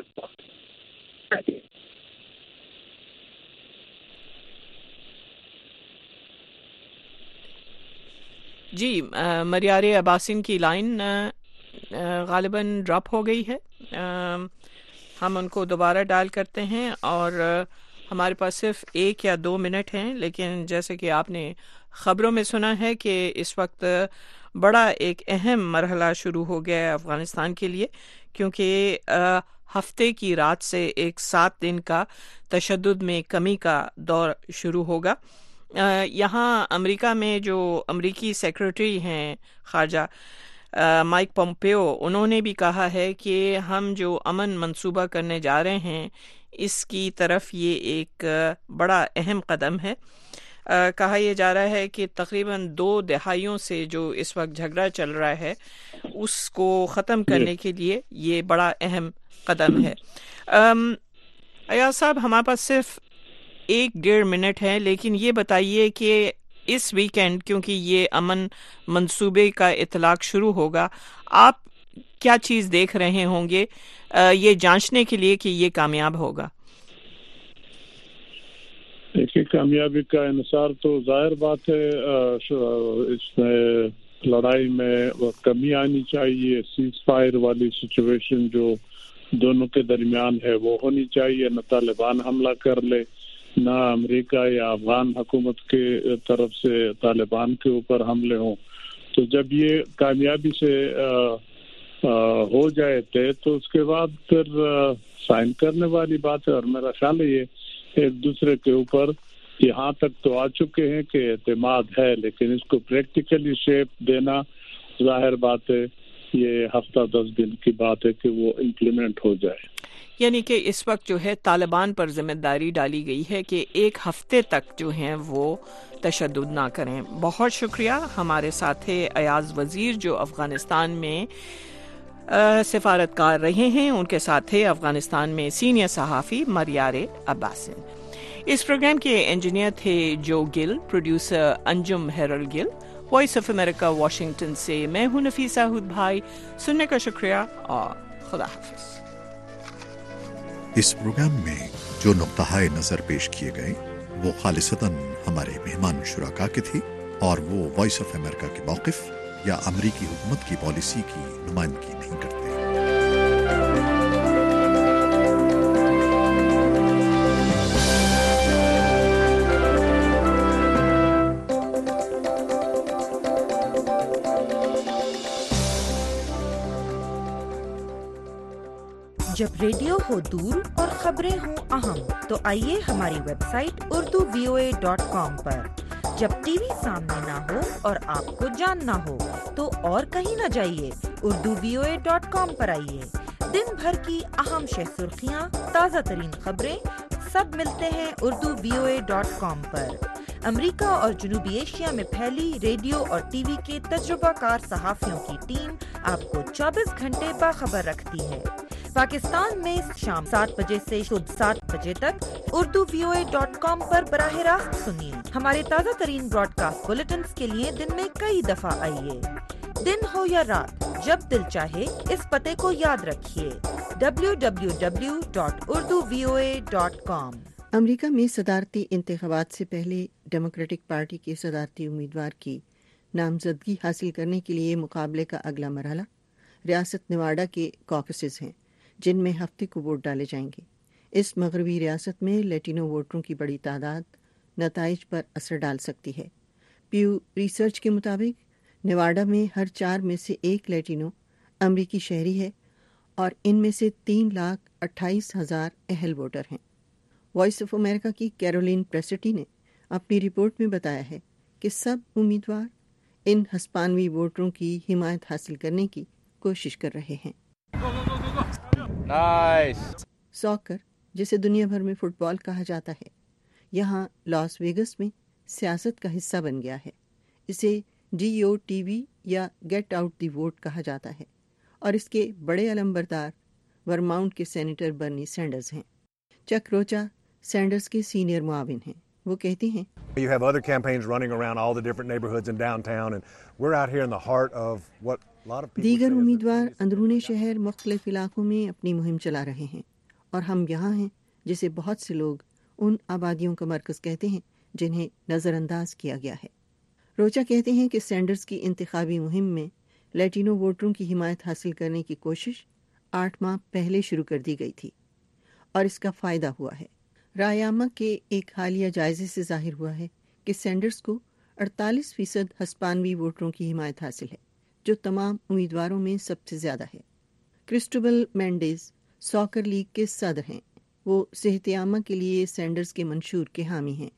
जी, मरियारे अब्बासिन की लाइन गालिबन ड्रॉप हो गई है। हम उनको दोबारा डायल करते हैं और हमारे पास सिर्फ 1 या 2 मिनट हैं, लेकिन जैसे कि आपने ख़बरों में सुना है कि इस वक्त बड़ा एक अहम मरहला शुरू हो गया है अफ़गानिस्तान के लिए, क्योंकि हफ्ते की रात से एक 7 दिन का तशद्दुद में कमी का दौर शुरू होगा। यहाँ अमेरिका में जो अमेरिकी सेक्रेटरी हैं ख़ारजा माइक पोम्पेओ, उन्होंने भी कहा है कि हम जो अमन मंसूबा करने जा रहे हैं इसकी तरफ ये एक बड़ा अहम कदम है। कहा यह जा रहा है कि तकरीबन 2 दहाइयों से जो इस वक्त झगड़ा चल रहा है उसको ख़त्म करने के लिए ये बड़ा अहम कदम है। अयाज साहब, हमारे पास सिर्फ 1-1.5 मिनट है, लेकिन ये बताइए कि इस वीकेंड क्योंकि ये अमन मंसूबे का इतलाक शुरू होगा, आप क्या चीज़ देख रहे होंगे ये जांचने के लिए कि ये कामयाब होगा? देखिए, कामयाबी का इंसार तो जाहिर बात है इसमें लड़ाई में कमी आनी चाहिए। सीज फायर वाली सिचुएशन जो दोनों के दरमियान है वो होनी चाहिए, न तालिबान हमला कर ले ना अमेरिका या अफगान हुकूमत के तरफ से तालिबान के ऊपर हमले हों। तो जब ये कामयाबी से हो जाए तय तो उसके बाद फिर साइन करने वाली बात है। और मेरा ख्याल है ये एक दूसरे के ऊपर यहाँ तक तो आ चुके हैं कि एतमाद है, लेकिन इसको प्रैक्टिकली शेप देना जाहिर बात है ये हफ्ता 10 दिन की बात है कि वो इम्प्लीमेंट हो जाए। यानी कि इस वक्त जो है तालिबान पर जिम्मेदारी डाली गई है कि 1 हफ्ते तक जो हैं वो तशद्दुद ना करें। बहुत शुक्रिया। हमारे साथ थे अयाज वजीर जो अफ़गानिस्तान में سفارتکار رہے ہیں. ان کے ساتھ تھے افغانستان میں سینئر صحافی مریار عباسن. اس پروگرام کے انجینئر تھے جو Gill, producer Anjum Harel Gill. Voice of America Washington سے میں ہوں نفیسہ ہود بھائی. سننے کا شکریہ اور خدا حافظ. اس پروگرام میں جو نقطہ نظر پیش کیے گئے وہ خالصتاً ہمارے مہمان شرکاء کے تھے اور وہ وائس آف امریکہ کے موقف یا امریکی حکومت کی پالیسی کی نمائندگی نہیں کرتے. جب ریڈیو ہو دور اور خبریں ہوں اہم تو آئیے ہماری ویب سائٹ urduvoa.com پر. جب ٹی وی سامنے نہ ہو اور آپ کو جاننا ہو تو اور کہیں نہ جائیے، urduvoa.com پر آئیے. دن بھر کی اہم سرخیاں، تازہ ترین خبریں سب ملتے ہیں urduvoa.com پر. امریکہ اور جنوبی ایشیا میں پھیلی ریڈیو اور ٹی وی کے تجربہ کار صحافیوں کی ٹیم آپ کو 24 گھنٹے باخبر رکھتی ہے. پاکستان میں شام 7 بجے سے صبح 7 بجے تک urduvoa.com پر براہ راست سنیے. ہمارے تازہ ترین براڈ کاسٹ بلیٹنز کے لیے دن میں کئی دفعہ آئیے. دن ہو یا رات، جب دل چاہے اس پتے کو یاد رکھیے، www.urduvoa.com. امریکہ میں صدارتی انتخابات سے پہلے ڈیموکریٹک پارٹی کے صدارتی امیدوار کی نامزدگی حاصل کرنے کے لیے مقابلے کا اگلا مرحلہ ریاست نیواڈا کے کاکسز ہیں، جن میں ہفتے کو ووٹ ڈالے جائیں گے. اس مغربی ریاست میں لیٹینو ووٹروں کی بڑی تعداد نتائج پر اثر ڈال سکتی ہے. پیو ریسرچ کے مطابق نیواڈا میں ہر 4 میں سے 1 لیٹینو امریکی شہری ہے اور ان میں سے 3,28,000 اہل ووٹر ہیں. وائس آف امریکہ کی کیرولین پریسٹی نے اپنی رپورٹ میں بتایا ہے کہ سب امیدوار ان ہسپانوی ووٹروں کی حمایت حاصل کرنے کی کوشش کر رہے ہیں. ساکر، جسے دنیا بھر میں فٹ بال کہا جاتا ہے، یہاں لاس ویگس میں سیاست کا حصہ بن گیا ہے. اسے DOTV یا گیٹ آؤٹ دی ووٹ کہا جاتا ہے اور اس کے بڑے علم بردار ورماؤنٹ کے سینیٹر برنی سینڈرز ہیں. چک روچا سینڈرز کے سینئر معاون ہیں. وہ کہتے ہیں You have other campaigns running around all the different neighborhoods in downtown and we're out here in the heart of what a lot of people دیگر امیدوار اندرون شہر مختلف علاقوں میں اپنی مہم چلا رہے ہیں اور ہم یہاں ہیں جسے بہت سے لوگ ان آبادیوں کا مرکز کہتے ہیں جنہیں نظر انداز کیا گیا ہے. روچا کہتے ہیں کہ سینڈرز کی انتخابی مہم میں لیٹینو ووٹروں کی حمایت حاصل کرنے کی کوشش 8 ماہ پہلے شروع کر دی گئی تھی اور اس کا فائدہ ہوا ہے. رائے کے ایک حالیہ جائزے سے ظاہر ہوا ہے کہ سینڈرز کو 48% ہسپانوی ووٹروں کی حمایت حاصل ہے، جو تمام امیدواروں میں سب سے زیادہ ہے. کرسٹوبل مینڈیز ساکر لیگ کے صدر ہیں. وہ صحت عامہ کے لیے سینڈرز کے منشور کے حامی ہیں.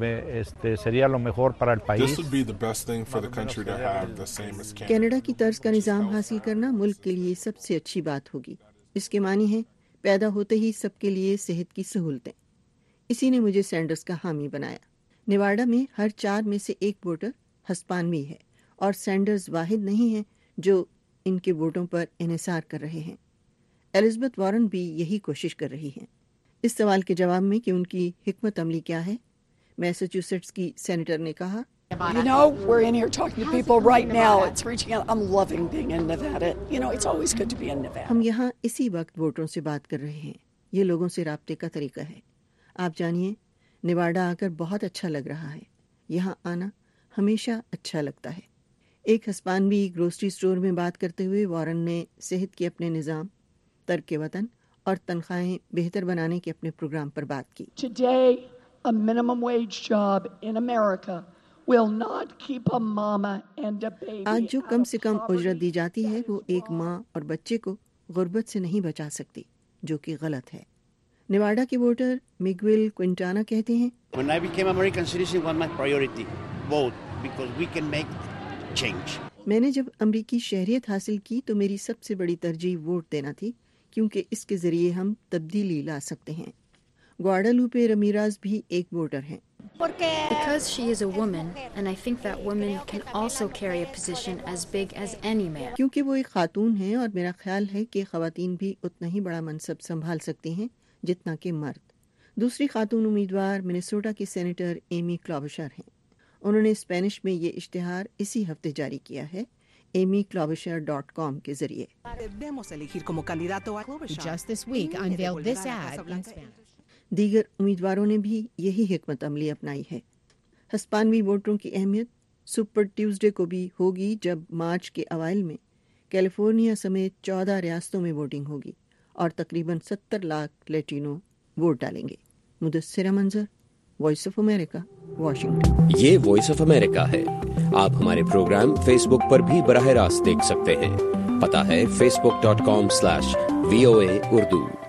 کینیڈا کی طرز کا نظام حاصل کرنا ملک کے لیے سب سے اچھی بات ہوگی. اس کے معنی ہے پیدا ہوتے ہی سب کے لیے صحت کی سہولتیں. اسی نے مجھے سینڈرز کا حامی بنایا. نیواڈا میں ہر 4 میں سے 1 ووٹر ہسپانوی ہے اور سینڈرز واحد نہیں ہیں جو ان کے ووٹوں پر انحصار کر رہے ہیں. الزبتھ وارن بھی یہی کوشش کر رہی ہیں. اس سوال کے جواب میں کہ ان کی حکمت عملی کیا ہے، میساچوسیٹس کی سینیٹر نے کہا You know, we're in here talking to people right now. It's reaching out. I'm loving being in Nevada. You know, it's always good to be in Nevada. ہم یہاں اسی وقت ووٹروں سے بات کر رہے ہیں. یہ لوگوں سے رابطے کا طریقہ ہے. آپ جانیے، نیواڈا آ کر بہت اچھا لگ رہا ہے. یہاں آنا ہمیشہ اچھا لگتا ہے. ایک ہسپانوی گروسری سٹور میں بات کرتے ہوئے وارن نے صحت کے اپنے نظام، ترک وطن اور تنخواہیں بہتر بنانے کے اپنے پروگرام پر بات کی. Today, a minimum wage job in America will not keep a mama and a baby. آج جو کم سے کم اجرت دی جاتی ہے وہ ایک ماں اور بچے کو غربت سے نہیں بچا سکتی، جو کہ غلط ہے. نیواڈا کے ووٹر میگویل کوئنٹانا کہتے ہیں When I became American citizen, was my priority vote because we can make change. میں نے جب امریکی شہریت حاصل کی تو میری سب سے بڑی ترجیح ووٹ دینا تھی، کیونکہ اس کے ذریعے ہم تبدیلی لا سکتے ہیں. گواڈالوپے رمیراز بھی ایک ووٹر ہیں. Because she is a woman, and I think that women can also carry a position as big as any man. کیونکہ وہ ایک خاتون ہیں اور میرا خیال ہے کہ خواتین بھی اتنا ہی بڑا منصب سنبھال سکتی ہیں جتنا کہ مرد. دوسری خاتون امیدوار منیسوٹا کی سینیٹر ایمی کلوبشر ہیں. انہوں نے اسپینش میں یہ اشتہار اسی ہفتے جاری کیا ہے amyclobusher.com کے ذریعے. Just this week unveiled this ad in Spanish. دیگر امیدواروں نے بھی یہی حکمت عملی اپنائی ہے. ہسپانوی ووٹروں کی اہمیت سپر ٹیوزڈے کو بھی ہوگی جب مارچ کے اوائل میں کیلیفورنیا سمیت 14 ریاستوں میں ووٹنگ ہوگی اور تقریباً 70 لاکھ لیٹینو ووٹ ڈالیں گے. Mudassira Manzar, voice of America, Washington. یہ وائس آف امریکہ ہے. آپ ہمارے پروگرام فیس بک پر بھی براہ راست دیکھ سکتے ہیں. پتہ ہے facebook.com/VOA Urdu.